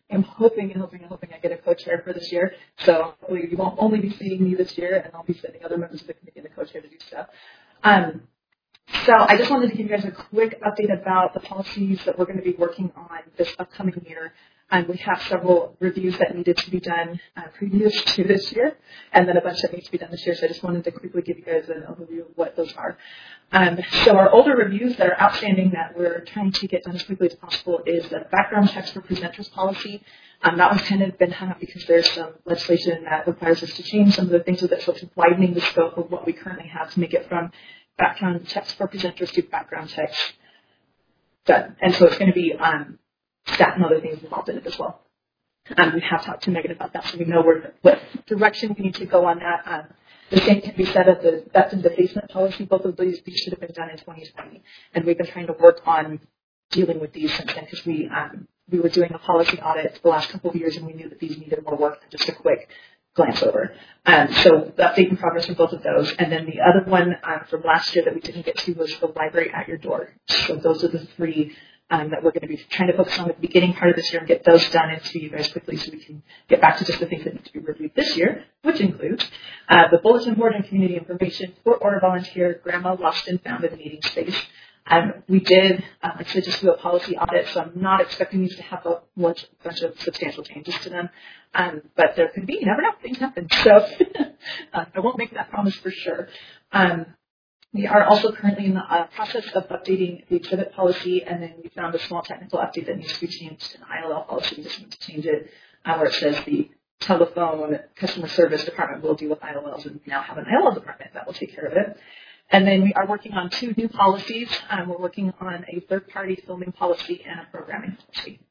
I'm hoping and hoping and hoping I get a co-chair for this year. So hopefully you won't only be seeing me this year, and I'll be sending other members of the committee and the co-chair to do stuff. Um, so I just wanted to give you guys a quick update about the policies that we're going to be working on this upcoming year. Um, we have several reviews that needed to be done uh, previous to this year, and then a bunch that needs to be done this year. So I just wanted to quickly give you guys an overview of what those are. Um, so our older reviews that are outstanding that we're trying to get done as quickly as possible is the background checks for presenters policy. Um, that one's kind of been hung up because there's some legislation that requires us to change some of the things with it, so it's widening the scope of what we currently have to make it from background checks for presenters to background checks done. And so it's going to be um, staff and other things involved in it as well. Um, we have talked to Megan about that, so we know where, what direction we need to go on that. Um, the same can be said of the theft and defacement policy. Both of these, these should have been done in twenty twenty, and we've been trying to work on dealing with these since then because we um, we were doing a policy audit the last couple of years, and we knew that these needed more work than just a quick glance over. Um, so the update and progress for both of those. And then the other one um, from last year that we didn't get to was the library at your door. So those are the three um, that we're going to be trying to focus on at the beginning part of this year and get those done into you guys quickly so we can get back to just the things that need to be reviewed this year, which includes uh, the bulletin board and community information, court order volunteer, grandma lost and found in meeting space. Um, we did, um, like I said, just do a policy audit, so I'm not expecting these to have a bunch, bunch of substantial changes to them. Um, but there could be, you never know, things happen. So uh, I won't make that promise for sure. Um, we are also currently in the uh, process of updating the exhibit policy, and then we found a small technical update that needs to be changed in the I L L policy. We just need to change it uh, where it says the telephone customer service department will deal with I L Ls, and we now have an I L L department that will take care of it. And then we are working on two new policies. Um, we're working on a third-party filming policy and a programming policy.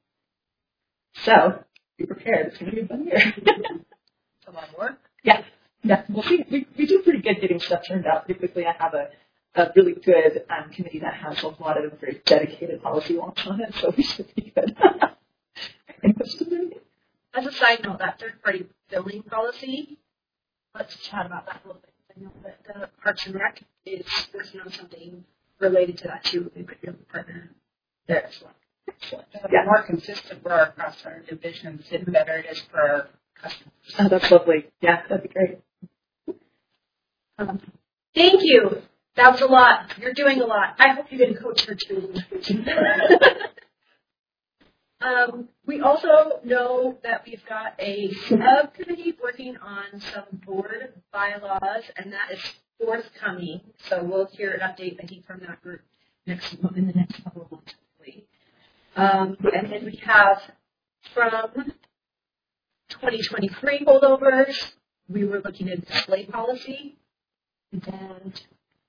So be prepared. It's going to be a fun year. A lot more? Yeah. Yeah. We'll see. We, we do pretty good getting stuff turned out pretty quickly. I have a, a really good um, committee that has a lot of very dedicated policy wonks on it, so we should be good. Any questions? As a side note, that third-party billing policy, let's chat about that a little bit. I know that the Parks and Rec is working on something related to that too. We could be a partner there as well. So yeah, more consistent for our across our divisions and better it is for our customers. Oh, that's lovely. Yeah, that'd be great. Um, thank you. That was a lot. You're doing a lot. I hope you get a coach or two. Um, we also know that we've got a subcommittee working on some board bylaws, and that is forthcoming. So we'll hear an update, I think, from that group next in the next couple of months, hopefully. Um, and then we have from twenty twenty-three holdovers, we were looking at display policy and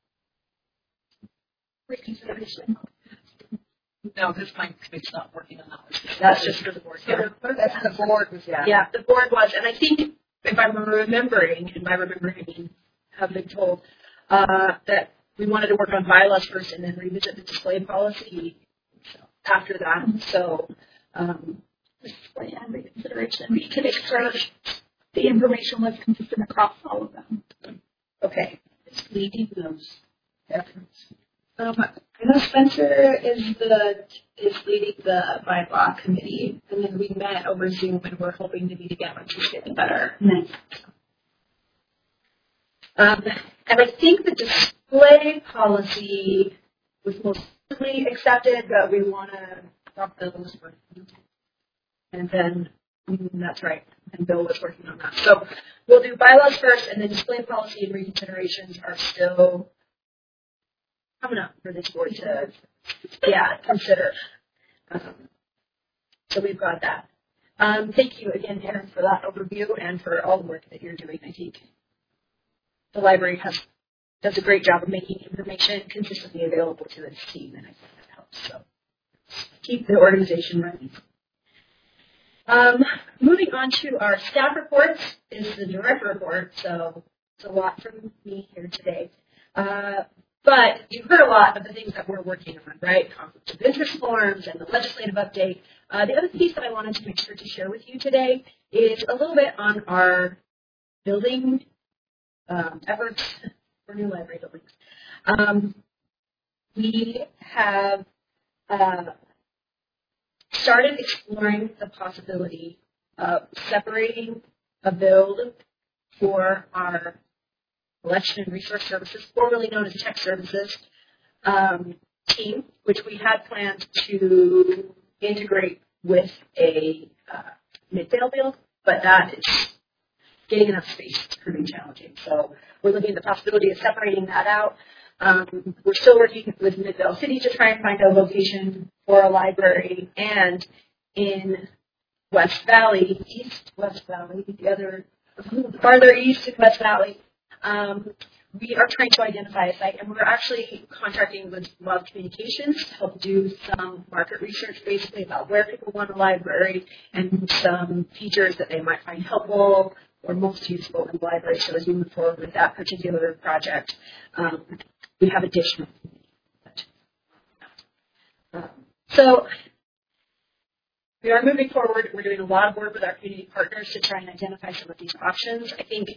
reconsideration. No, this my committee's not working on that one. That's just for the board. Yeah. That's the board was, yeah. Yeah, the board was, and I think if I'm remembering, and by remembering I mean have been told, uh, that we wanted to work on bylaws first and then revisit the display policy after that. So, um, display and reconsideration. We can make sure the information was consistent across all of them. okay. It's leading those efforts. Um, I know Spencer is the is leading the bylaw committee, and then we met over Zoom, and we're hoping to meet again when she's getting better. Nice. Um, and I think the display policy was mostly accepted, but we want to drop those. And then mm, that's right. And Bill was working on that. So we'll do bylaws first, and then display policy and reconsiderations are still coming up for this board to, yeah, consider. Um, so we've got that. Um, thank you again, Erin, for that overview and for all the work that you're doing. I think the library has does a great job of making information consistently available to its team, and I think that helps. So keep the organization running. Um, moving on to our staff reports is the direct report, so it's a lot from me here today. Uh, But you've heard a lot of the things that we're working on, right? Conflict of interest forms and the legislative update. Uh, the other piece that I wanted to make sure to share with you today is a little bit on our building um, efforts for new library buildings. Um, we have uh, started exploring the possibility of separating a build for our election and resource services, formerly known as tech services, um, team, which we had planned to integrate with a uh, Midvale build, but that is getting enough space is proving challenging. So we're looking at the possibility of separating that out. Um, we're still working with Midvale City to try and find a location for a library, and in West Valley, East West Valley, the other farther east in West Valley, um, we are trying to identify a site, and we're actually contracting with Love Communications to help do some market research, basically about where people want a library and some features that they might find helpful or most useful in the library. So as we move forward with that particular project, um, we have additional. Um, so we are moving forward. We're doing a lot of work with our community partners to try and identify some of these options. I think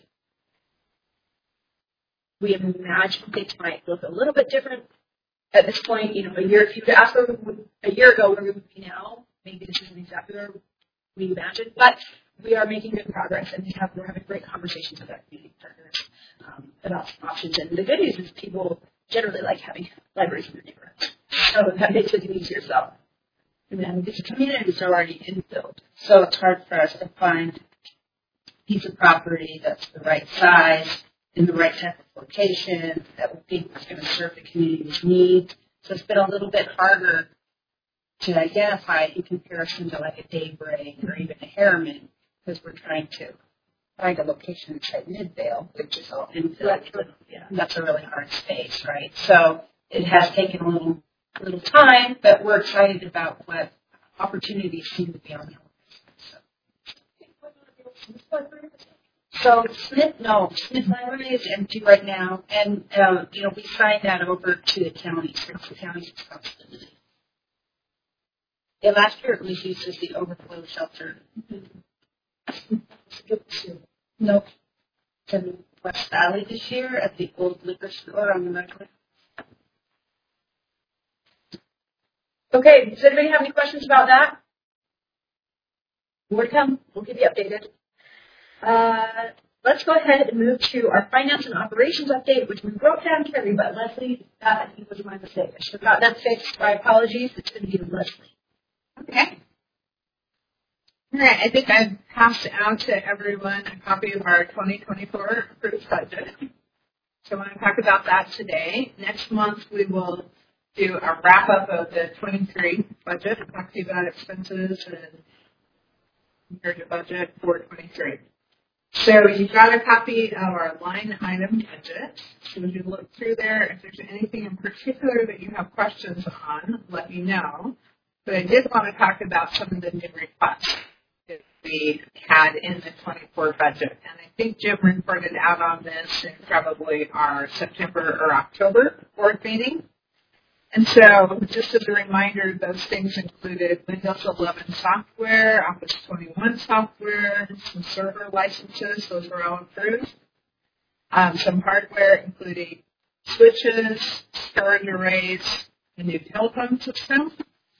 we imagine things might look a little bit different at this point. You know, a year, if you asked us a year ago where we would be now, maybe this isn't exactly where we imagined, but we are making good progress, and we have, we're having great conversations with our community partners um, about some options. And the good news is people generally like having libraries in their neighborhoods, so that makes it easier. So, and then these communities are already infilled, So it's hard for us to find a piece of property that's the right size, in the right type of location, that we think is going to serve the community's needs. So it's been a little bit harder to identify in comparison to like a Daybreak or even a Harriman, because we're trying to find a location inside Midvale, which is all infilled. Yeah, that's a really hard space, right? So it has taken a little little time, but we're excited about what opportunities seem to be on the horizon. So Smith, no, Smith Library is empty right now, and um, you know we signed that over to the county, so it's the county's responsibility. Yeah, last year it was used as the overflow shelter. Nope. It's in West Valley this year at the old liquor store on the Metro. okay, does anybody have any questions about that? More to come. We'll keep you updated. Uh, let's go ahead and move to our finance and operations update, which we wrote down Carrie, but Leslie, that I think was my mistake. I should have gotten that fixed. My apologies. It's going to be Leslie. Okay. All right. I think I've passed out to everyone a copy of our twenty twenty-four approved budget. So I want to talk about that today. Next month we will do a wrap up of the twenty-three budget, talk to you about expenses and compare to budget for twenty-three. So you've got a copy of our line item budget. So as you look through there, if there's anything in particular that you have questions on, let me know. But I did want to talk about some of the new requests that we had in the twenty-four budget. And I think Jim reported out on this in probably our September or October board meeting. And so just as a reminder, those things included Windows eleven software, Office twenty-one software, some server licenses, those were all approved. Um, some hardware including switches, storage arrays, a new telephone system.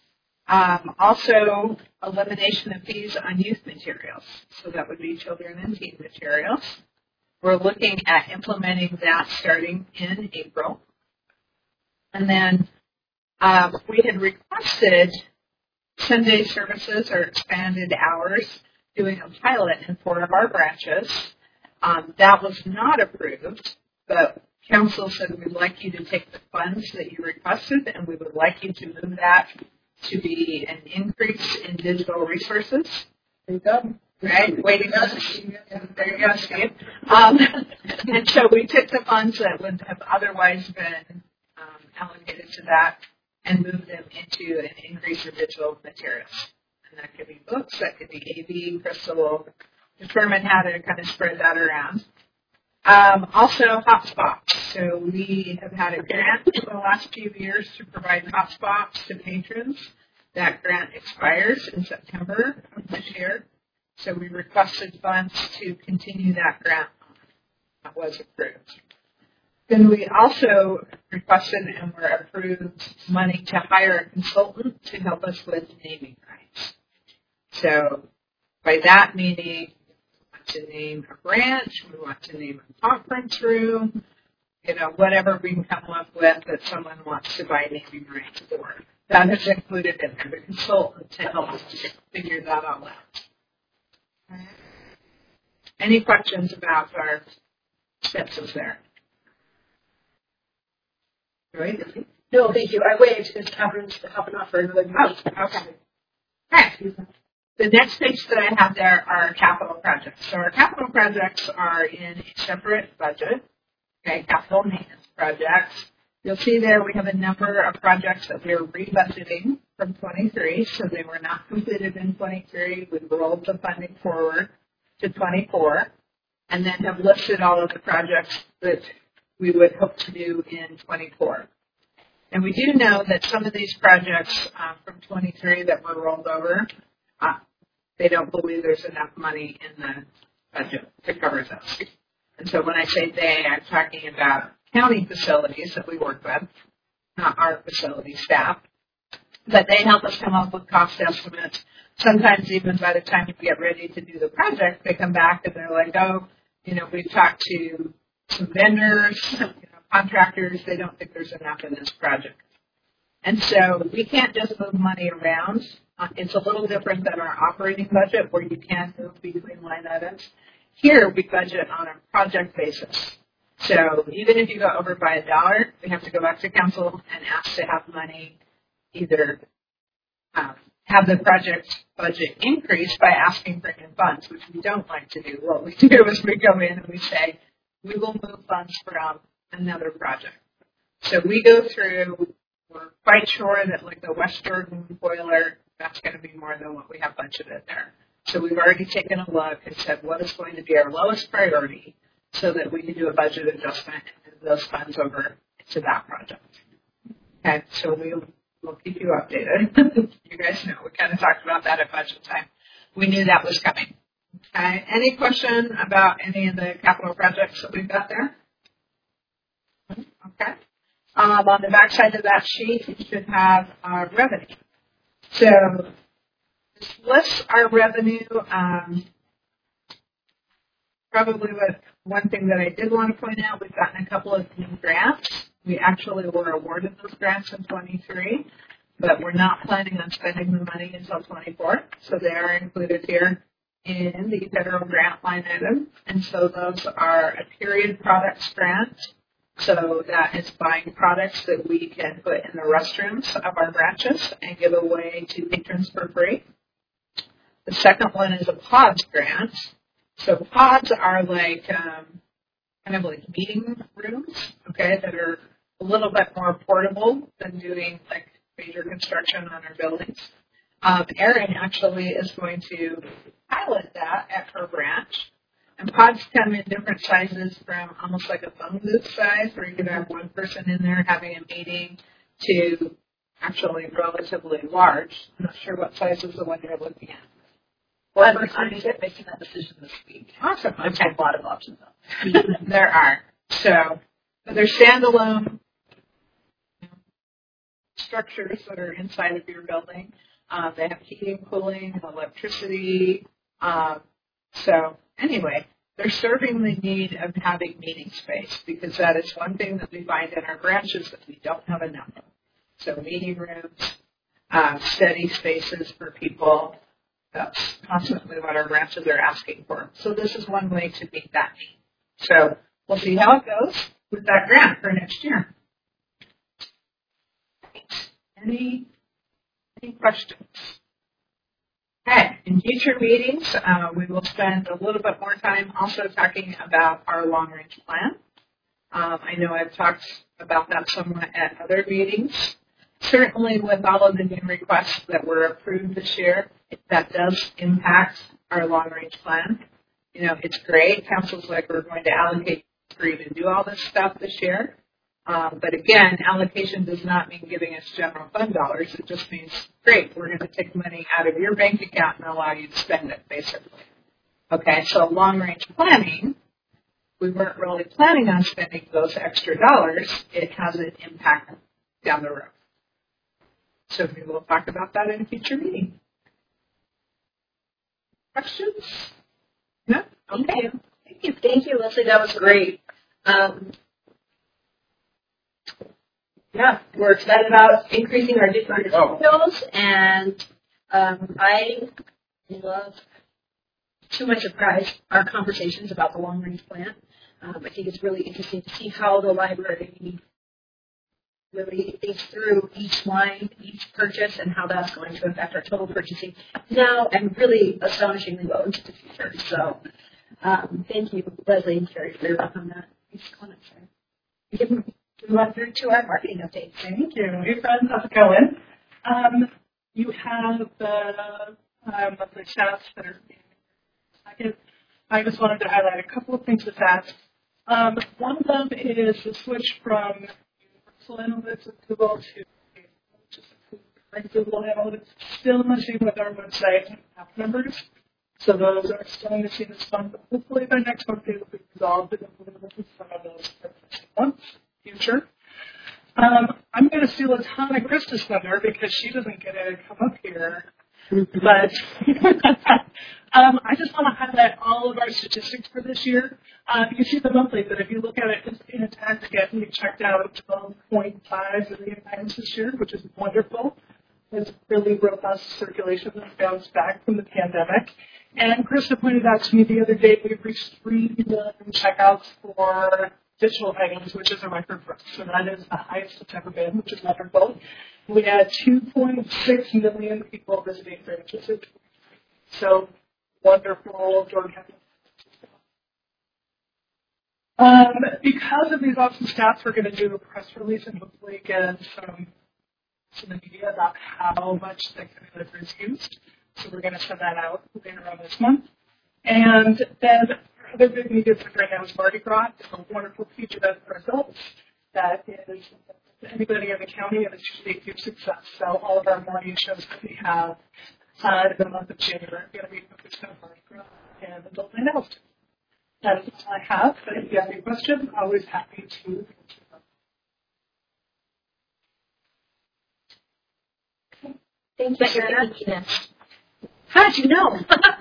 Um, also, elimination of fees on youth materials. So that would be children and teen materials. We're looking at implementing that starting in April. And then um, we had requested Sunday services or expanded hours, doing a pilot in four of our branches. Um, that was not approved, but council said we'd like you to take the funds that you requested and we would like you to move that to be an increase in digital resources. There you go. Right? Way to go. There you go, Steve. Um, and so we took the funds that would have otherwise been um, allocated to that and moved them into an increase in digital materials. And that could be books, that could be A V. Crystal will determine how to kind of spread that around. Um, also, hotspots. So we have had a grant for the last few years to provide hotspots to patrons. That grant expires in September of this year. So we requested funds to continue that grant. That was approved. Then we also requested and were approved money to hire a consultant to help us with naming rights. So by that meaning, we want to name a branch, we want to name a conference room, you know, whatever we can come up with that someone wants to buy naming rights for. That is included in there, the consultant to help us figure that all out. Any questions about our expenses there? Right? No, thank you. I waved because Catherine's hopping off for another meeting. Oh, okay. Okay. The next page that I have there are capital projects. So our capital projects are in a separate budget. Okay, capital maintenance projects. You'll see there we have a number of projects that we're rebudgeting from twenty-three, so they were not completed in twenty-three. We've rolled the funding forward to twenty-four, and then have listed all of the projects that we would hope to do in twenty-four. And we do know that some of these projects uh, from twenty-three that were rolled over, uh, they don't believe there's enough money in the budget to cover those. And so when I say they, I'm talking about county facilities that we work with, not our facility staff. But they help us come up with cost estimates. Sometimes even by the time we get ready to do the project, they come back and they're like, oh, you know, we've talked to some vendors, you know, contractors, they don't think there's enough in this project. And so we can't just move money around. Uh, it's a little different than our operating budget where you can move between line items. Here we budget on a project basis. So even if you go over by a dollar, we have to go back to council and ask to have money either um, have the project budget increase by asking for new funds, which we don't like to do. What we do is we go in and we say, we will move funds from another project. So we go through, we're quite sure that like the West Jordan boiler, that's going to be more than what we have budgeted there. So we've already taken a look and said what is going to be our lowest priority so that we can do a budget adjustment and move those funds over to that project. Okay, so we'll, we'll keep you updated. You guys know, we kind of talked about that at budget time. We knew that was coming. Okay, any question about any of the capital projects that we've got there? Okay. Um, on the back side of that sheet, you should have uh, revenue. So this lists our revenue. Um, probably what one thing that I did want to point out, we've gotten a couple of new grants. We actually were awarded those grants in twenty-three, but we're not planning on spending the money until twenty-four. So they are included here in the federal grant line item. And so those are a period products grant. So that is buying products that we can put in the restrooms of our branches and give away to patrons for free. The second one is a pods grant. So pods are like um, kind of like meeting rooms, okay, that are a little bit more portable than doing like major construction on our buildings. Um, Erin actually is going to pilot that at her branch. And pods come in different sizes from almost like a phone booth size where you can have one person in there having a meeting to actually relatively large. I'm not sure what size is the one you're looking at. Well, I'm, I'm making that decision this week. Awesome. There's Okay. a lot of options out there. There are. So they're standalone structures that are inside of your building. Uh, they have heating, cooling, electricity. Um, so anyway, they're serving the need of having meeting space because that is one thing that we find in our branches that we don't have enough of. So meeting rooms, uh, steady spaces for people. That's constantly what our branches are asking for. So this is one way to meet that need. So we'll see how it goes with that grant for next year. Any, any questions? Okay, in future meetings, uh, we will spend a little bit more time also talking about our long-range plan. Um, I know I've talked about that somewhat at other meetings. Certainly with all of the new requests that were approved this year, that does impact our long-range plan. You know, it's great. Council's like, we're going to allocate for you to do all this stuff this year. Um, but again, allocation does not mean giving us general fund dollars. It just means, great, we're going to take money out of your bank account and allow you to spend it, basically. Okay, so long-range planning, we weren't really planning on spending those extra dollars. It has an impact down the road. So we will talk about that in a future meeting. questions? No? Thank Okay. you. Thank you. Thank you, Leslie. That was great. Um, yeah, we're excited about increasing our digital skills, and um, I love too much of guys our conversations about the long range plan. Um, I think it's really interesting to see how the library really thinks through each line, each purchase, and how that's going to affect our total purchasing now and really astonishingly well into the future. So um, thank you, Leslie and Carrie, for your work on that. Thanks for comments, Sarah. Give them move on through to our marketing update. Thank you. Hey, friends, how's it going? Um, you have the um, monthly stats that are second. I just wanted to highlight a couple of things with that. Um, one of them is the switch from Universal Analytics with Google to just current Google Analytics, still missing with our website and app numbers. So those are still missing this month, but hopefully by next month they will be resolved and we'll be with some of those for months future. Um, I'm going to steal a ton of Krista's thunder because she doesn't get to come up here. But um, I just want to highlight all of our statistics for this year. Uh, you can see the monthly, but if you look at it just in its aggregate, we checked out twelve point five million items this year, which is wonderful. It's really robust circulation that bounced back from the pandemic. And Krista pointed out to me the other day we've reached three million checkouts for digital items, which is a record for us. So that is the highest it's ever been, which is wonderful. We had two point six million people visiting branches. So wonderful, Jordan. Um, because of these awesome stats, we're going to do a press release and hopefully get some to the media about how much the calculator is used. So we're going to send that out later on this month. And then other big media thing right now is Mardi Gras. It's a wonderful feature event for adults that is anybody in the county, and it's usually a huge success. So all of our morning shows that we have uh, in the month of January are going to be focused on Mardi Gras and adult night out. That is all I have. But if you have any questions, I'm always happy to answer them. Thank you, Sarah. How did you know?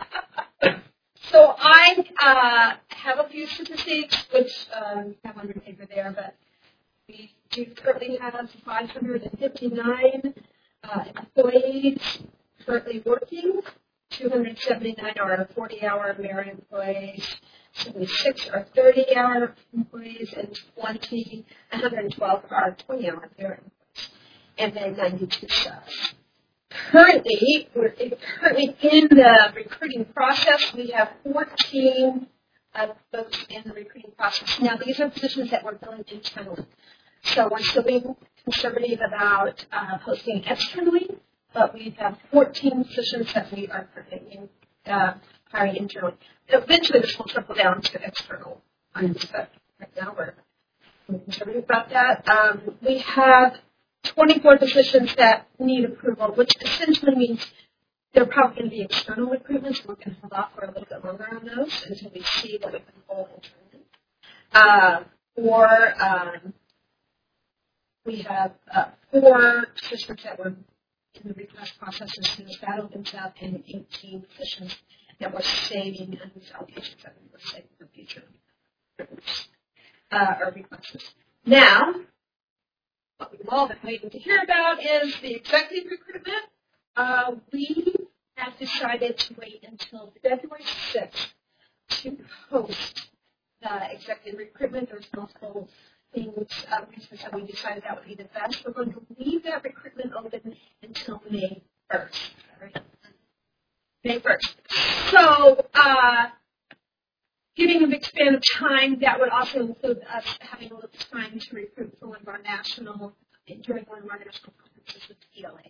So I uh, have a few statistics, which um, you have on your paper there, but we do currently have five hundred fifty-nine uh, employees currently working. two hundred seventy-nine are forty-hour merit employees, seventy-six are thirty-hour employees, and twenty, one hundred twelve are twenty-hour merit employees, and then ninety-two subs. Currently, we're currently in the recruiting process. We have fourteen uh, folks in the recruiting process. Now, these are positions that we're filling internally. So we're still being conservative about uh, posting externally, but we have fourteen positions that we are in, uh, hiring internally. Eventually, this will trickle down to external hires, but right now we're conservative about that. Um, we have twenty-four positions that need approval, which essentially means they're probably going to be external recruitments. We're going to hold off for a little bit longer on those until we see that we can hold internally. Uh, or um, we have uh, four positions that were in the request process as soon as that opens up, and eighteen positions that we're saving and these allocations that we were saving for future uh, or requests. Now, what we've all been waiting to hear about is the executive recruitment. Uh, we have decided to wait until February sixth to post the executive recruitment. There's multiple things, uh, reasons that we decided that would be the best. We're going to leave that recruitment open until May first. Right? May first. So, uh, giving a big span of time, that would also include us having a little time to recruit for one of our national, during one of our national conferences with the P L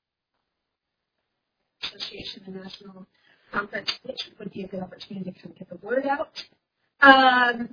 A. Association and National Conference, which would be a good opportunity to kind of get the word out. Um,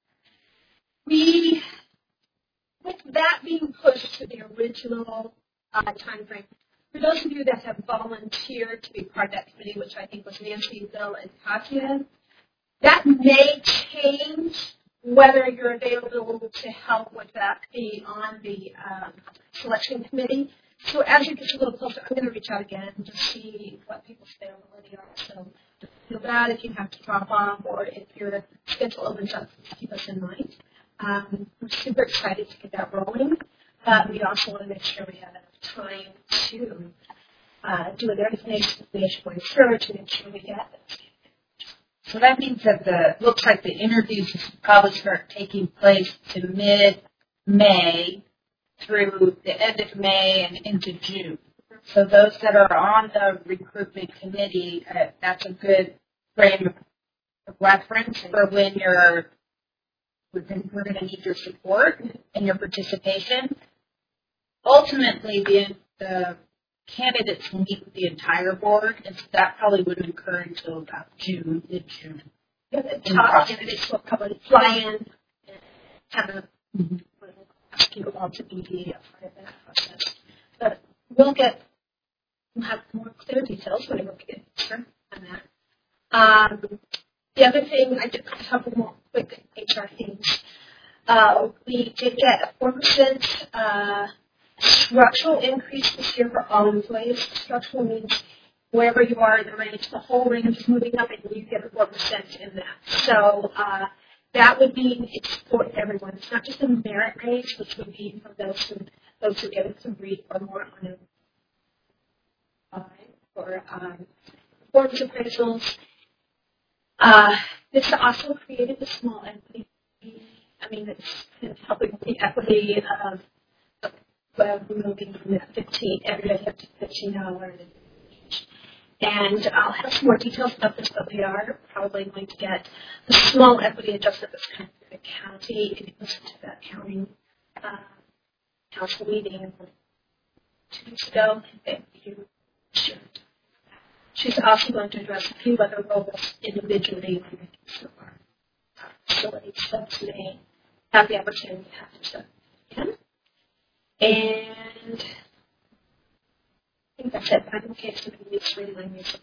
we, with that being pushed to the original uh, time frame, for those of you that have volunteered to be part of that committee, which I think was Nancy, Bill, and Katya, that may change whether you're available to help with that be on the um, selection committee. So as it gets a little closer, I'm going to reach out again to see what people's availability are. So feel bad if you have to drop off or if your schedule opens up, keep us in mind. Um, we're super excited to get that rolling, but we also want to make sure we have enough time to uh, do an information search and make sure we get it. So that means that the looks like the interviews will probably start taking place to mid-May through the end of May and into June. So those that are on the recruitment committee, uh, that's a good frame of reference for when you're. We're going to need your support and your participation. Ultimately, the, the candidates will meet with the entire board, and so that probably wouldn't occur until about June, mid-June. Yeah, the top candidates will probably fly in and kind of mm-hmm. ask you all to be a part of that process. But we'll get, we'll have more clear details whenever we get sure on that. Um, the other thing, I did a couple more quick H R things. Uh, we did get a four percent uh, structural increase this year for all employees. Structural means wherever you are in the range, the whole range is moving up, and you get a four percent in that. So uh, that would mean it's for everyone. It's not just a merit raise, which would be for those who those who get some brief or more on a or um, performance appraisals. Uh, this also created a small equity. I mean, it's, it's helping with the equity of, of moving from that fifteen every day up to fifteen dollars. And I'll have some more details about this, but we are probably going to get the small equity adjustment that's kind of the county. If you listen to that county uh, council meeting two weeks ago, thank you. Sure. She's also going to address a few other roles individually in some of our facilities that may have the opportunity to have to again. And I think that's it. I'm okay to be really language.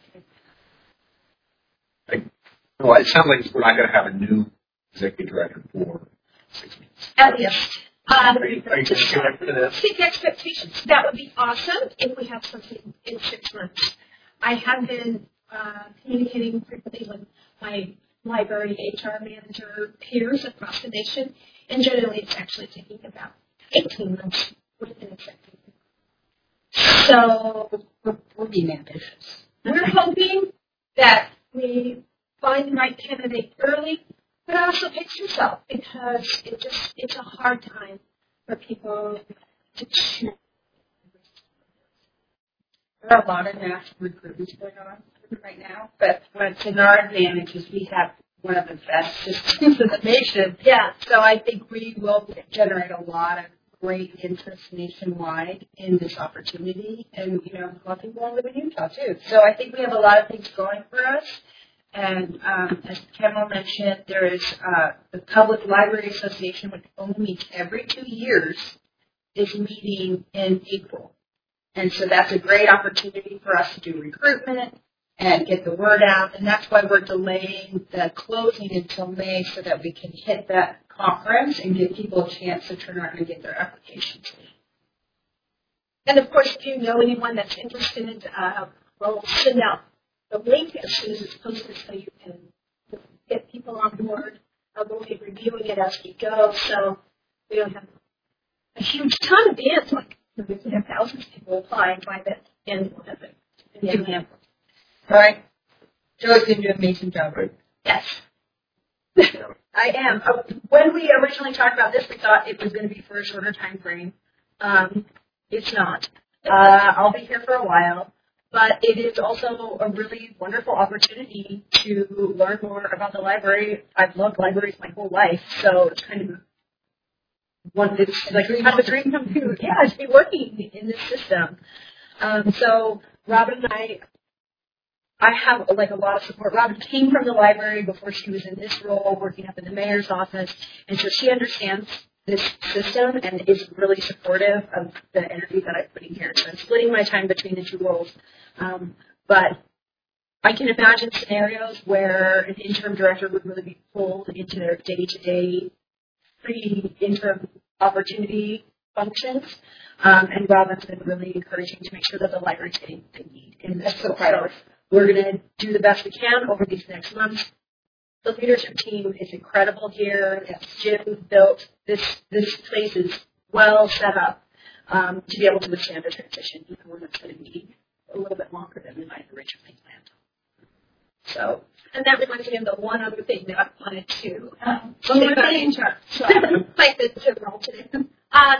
Well, it sounds like we're not going to have a new executive director for six months. At least. Um, are you, are you just going for this? Seek expectations. That would be awesome if we have something in six months. I have been uh, communicating frequently with my library H R manager peers across the nation, and generally it's actually taking about eighteen months with an executive. So we're, we're being ambitious. We're hoping that we find the right candidate early, but also pace yourself because it just it's a hard time for people to choose. There are a lot of national recruitments going on right now, but what's in our advantage is we have one of the best systems in the nation. Yeah. So I think we will generate a lot of great interest nationwide in this opportunity, and you know, a lot of people want to live in Utah too. So I think we have a lot of things going for us. And um, as Cameron mentioned, there is uh, the Public Library Association, which only meets every two years, is meeting in April. And so that's a great opportunity for us to do recruitment and get the word out. And that's why we're delaying the closing until May so that we can hit that conference and give people a chance to turn around and get their applications in. And of course, if you know anyone that's interested, uh, we'll send out the link as soon as it's posted so you can get people on board. Uh, we'll be reviewing it as we go, so we don't have a huge ton of bands. Like, we could have thousands of people applying by the end of it. Yeah. All right. Joe's going to do an amazing job, right? Yes. I am. Uh, when we originally talked about this, we thought it was going to be for a shorter time frame. Um, it's not. Uh, I'll be here for a while. But it is also a really wonderful opportunity to learn more about the library. I've loved libraries my whole life, so it's kind of one it's like kind of a dream come true. Yeah, to be working in this system. Um, so Robin and I, I have like a lot of support. Robin came from the library before she was in this role, working up in the mayor's office, and so she understands this system and is really supportive of the energy that I'm putting here. So I'm splitting my time between the two roles. Um, but I can imagine scenarios where an interim director would really be pulled into their day-to-day pre-interim opportunity functions. Um, and Robin's been really encouraging to make sure that the library's getting what they need in this. That's the priority. We're going to do the best we can over these next months. The leadership team is incredible here. As Jim built, this this place is well set up um, to be able to withstand a transition, even when it's going to be a little bit longer than we might originally planned. So, and that reminds me of the one other thing that I wanted to um, say about H R. So I like the Jim role today. Um,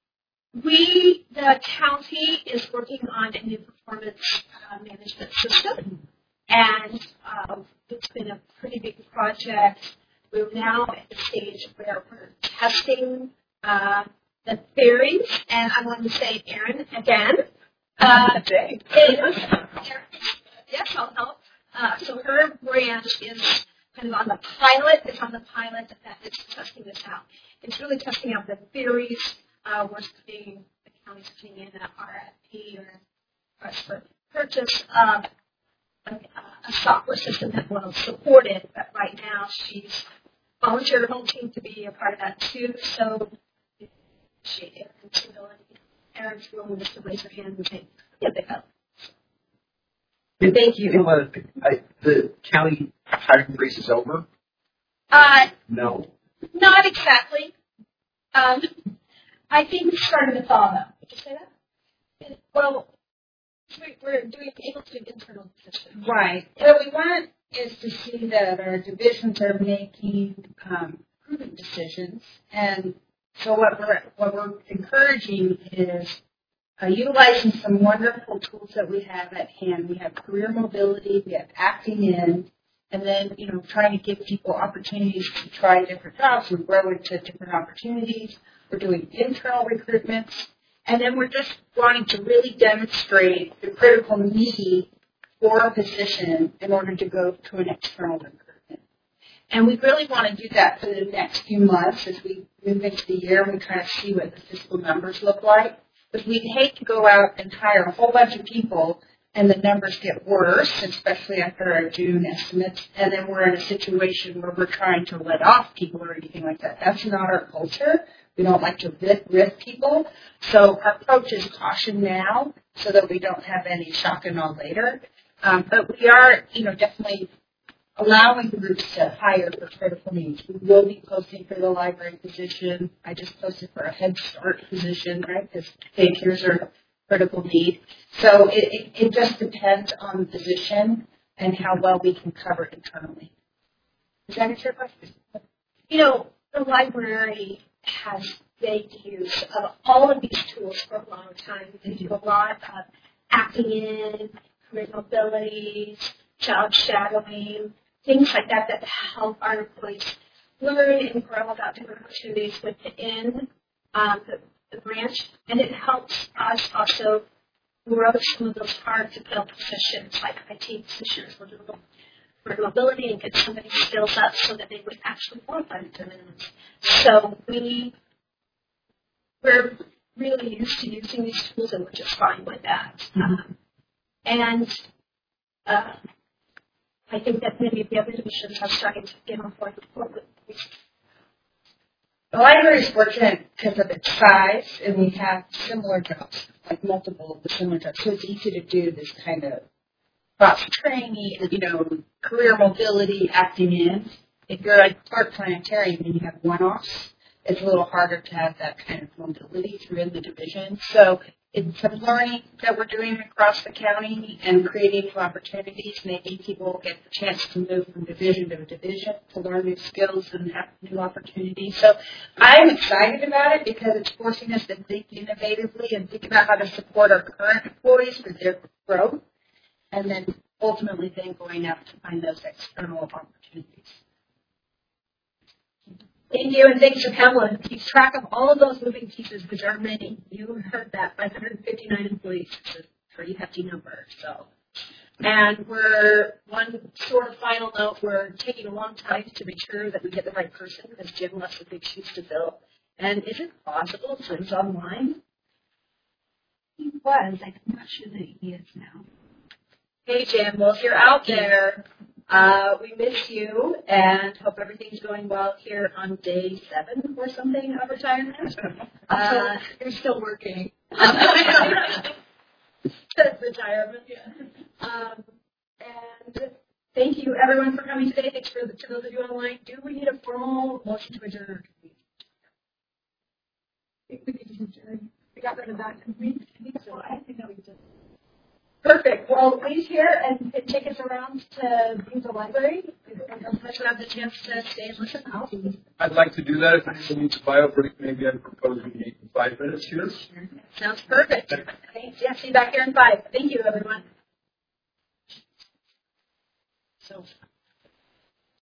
we, the county, is working on a new performance uh, management system, and um, it's been a pretty big project. We're now at the stage where we're testing uh, the theories, and I want to say Erin again. Uh, is, yes, I'll help. Uh, so her branch is kind of on the pilot. It's on the pilot that it's testing this out. It's really testing out the theories. Uh, we're seeing the county's putting in an R F P or request for purchase of a, a software system that will support it. But right now, she's volunteered her whole team to be a part of that too. So she Erin's willing to raise her hand and say, "Yeah, they help." Thank you. Uh, I, the county hiring freeze is over? Uh, No. not exactly. Um, I think we started to thaw though. Did you say that? Well, we- we're doing able to do internal positions. Right. What we want is to see that our divisions are making um, prudent decisions, and so what we're what we're encouraging is uh, utilizing some wonderful tools that we have at hand. We have career mobility, we have acting in, and then you know trying to give people opportunities to try different jobs and grow into different opportunities. We're doing internal recruitments, and then we're just wanting to really demonstrate the critical need for a position in order to go to an external recruitment. And we really want to do that for the next few months as we move into the year and we kind of see what the fiscal numbers look like. Because we'd hate to go out and hire a whole bunch of people and the numbers get worse, especially after our June estimates, and then we're in a situation where we're trying to let off people or anything like that. That's not our culture. We don't like to risk people. So our approach is caution now so that we don't have any shock and awe later. Um, but we are, you know, definitely allowing groups to hire for critical needs. We will be posting for the library position. I just posted for a Head Start position, right, because daycares are a critical need. So it, it, it just depends on the position and how well we can cover it internally. Does that answer your question? You know, the library has made use of all of these tools for a long time. They do a lot of acting in, career mobilities, job shadowing, things like that that help our employees learn and grow about different opportunities within um, the, the branch. And it helps us also grow some of those hard to fill positions like I T positions for career mobility and get somebody's skills up so that they would actually qualify for minimums. So we, we're really used to using these tools and we're just fine with that. Um, and uh, I think that many of the other divisions are starting to get on board with these. The library is fortunate because of its size, and we have similar jobs, like multiple of the similar jobs. So it's easy to do this kind of cross training, you know, career mobility, acting in. If you're like part planetarian and you have one-offs, it's a little harder to have that kind of mobility through the division. So it's some learning that we're doing across the county and creating new opportunities. Maybe people get the chance to move from division to division to learn new skills and have new opportunities. So I'm excited about it because it's forcing us to think innovatively and think about how to support our current employees for their growth, and then ultimately then going out to find those external opportunities. Thank you, and thanks to Pamela. Keep track of all of those moving pieces, which are many. You heard that, five hundred fifty-nine employees. It's a pretty hefty number. So, and we're, one sort of final note, we're taking a long time to make sure that we get the right person, because Jim left some big shoes to fill. And is it possible Jim's online? He was. I'm not sure that he is now. Hey, Jim. Well, if you're out there, uh, we miss you and hope everything's going well here on day seven or something of retirement. Uh, You're still working. retirement. Um, And thank you, everyone, for coming today. Thanks for the, to those of you online. Do we need a formal motion to adjourn? I think we need to adjourn. We got rid of that. I think so. I think that we did. Perfect. Well, please here and take us around to view the library. Let's have the chance to stay and listen out. I'd like to do that. If anyone needs a bio break, maybe I'd propose we meet in five minutes here. Sounds perfect. Thanks. Yeah, see you back here in five. Thank you, everyone. So.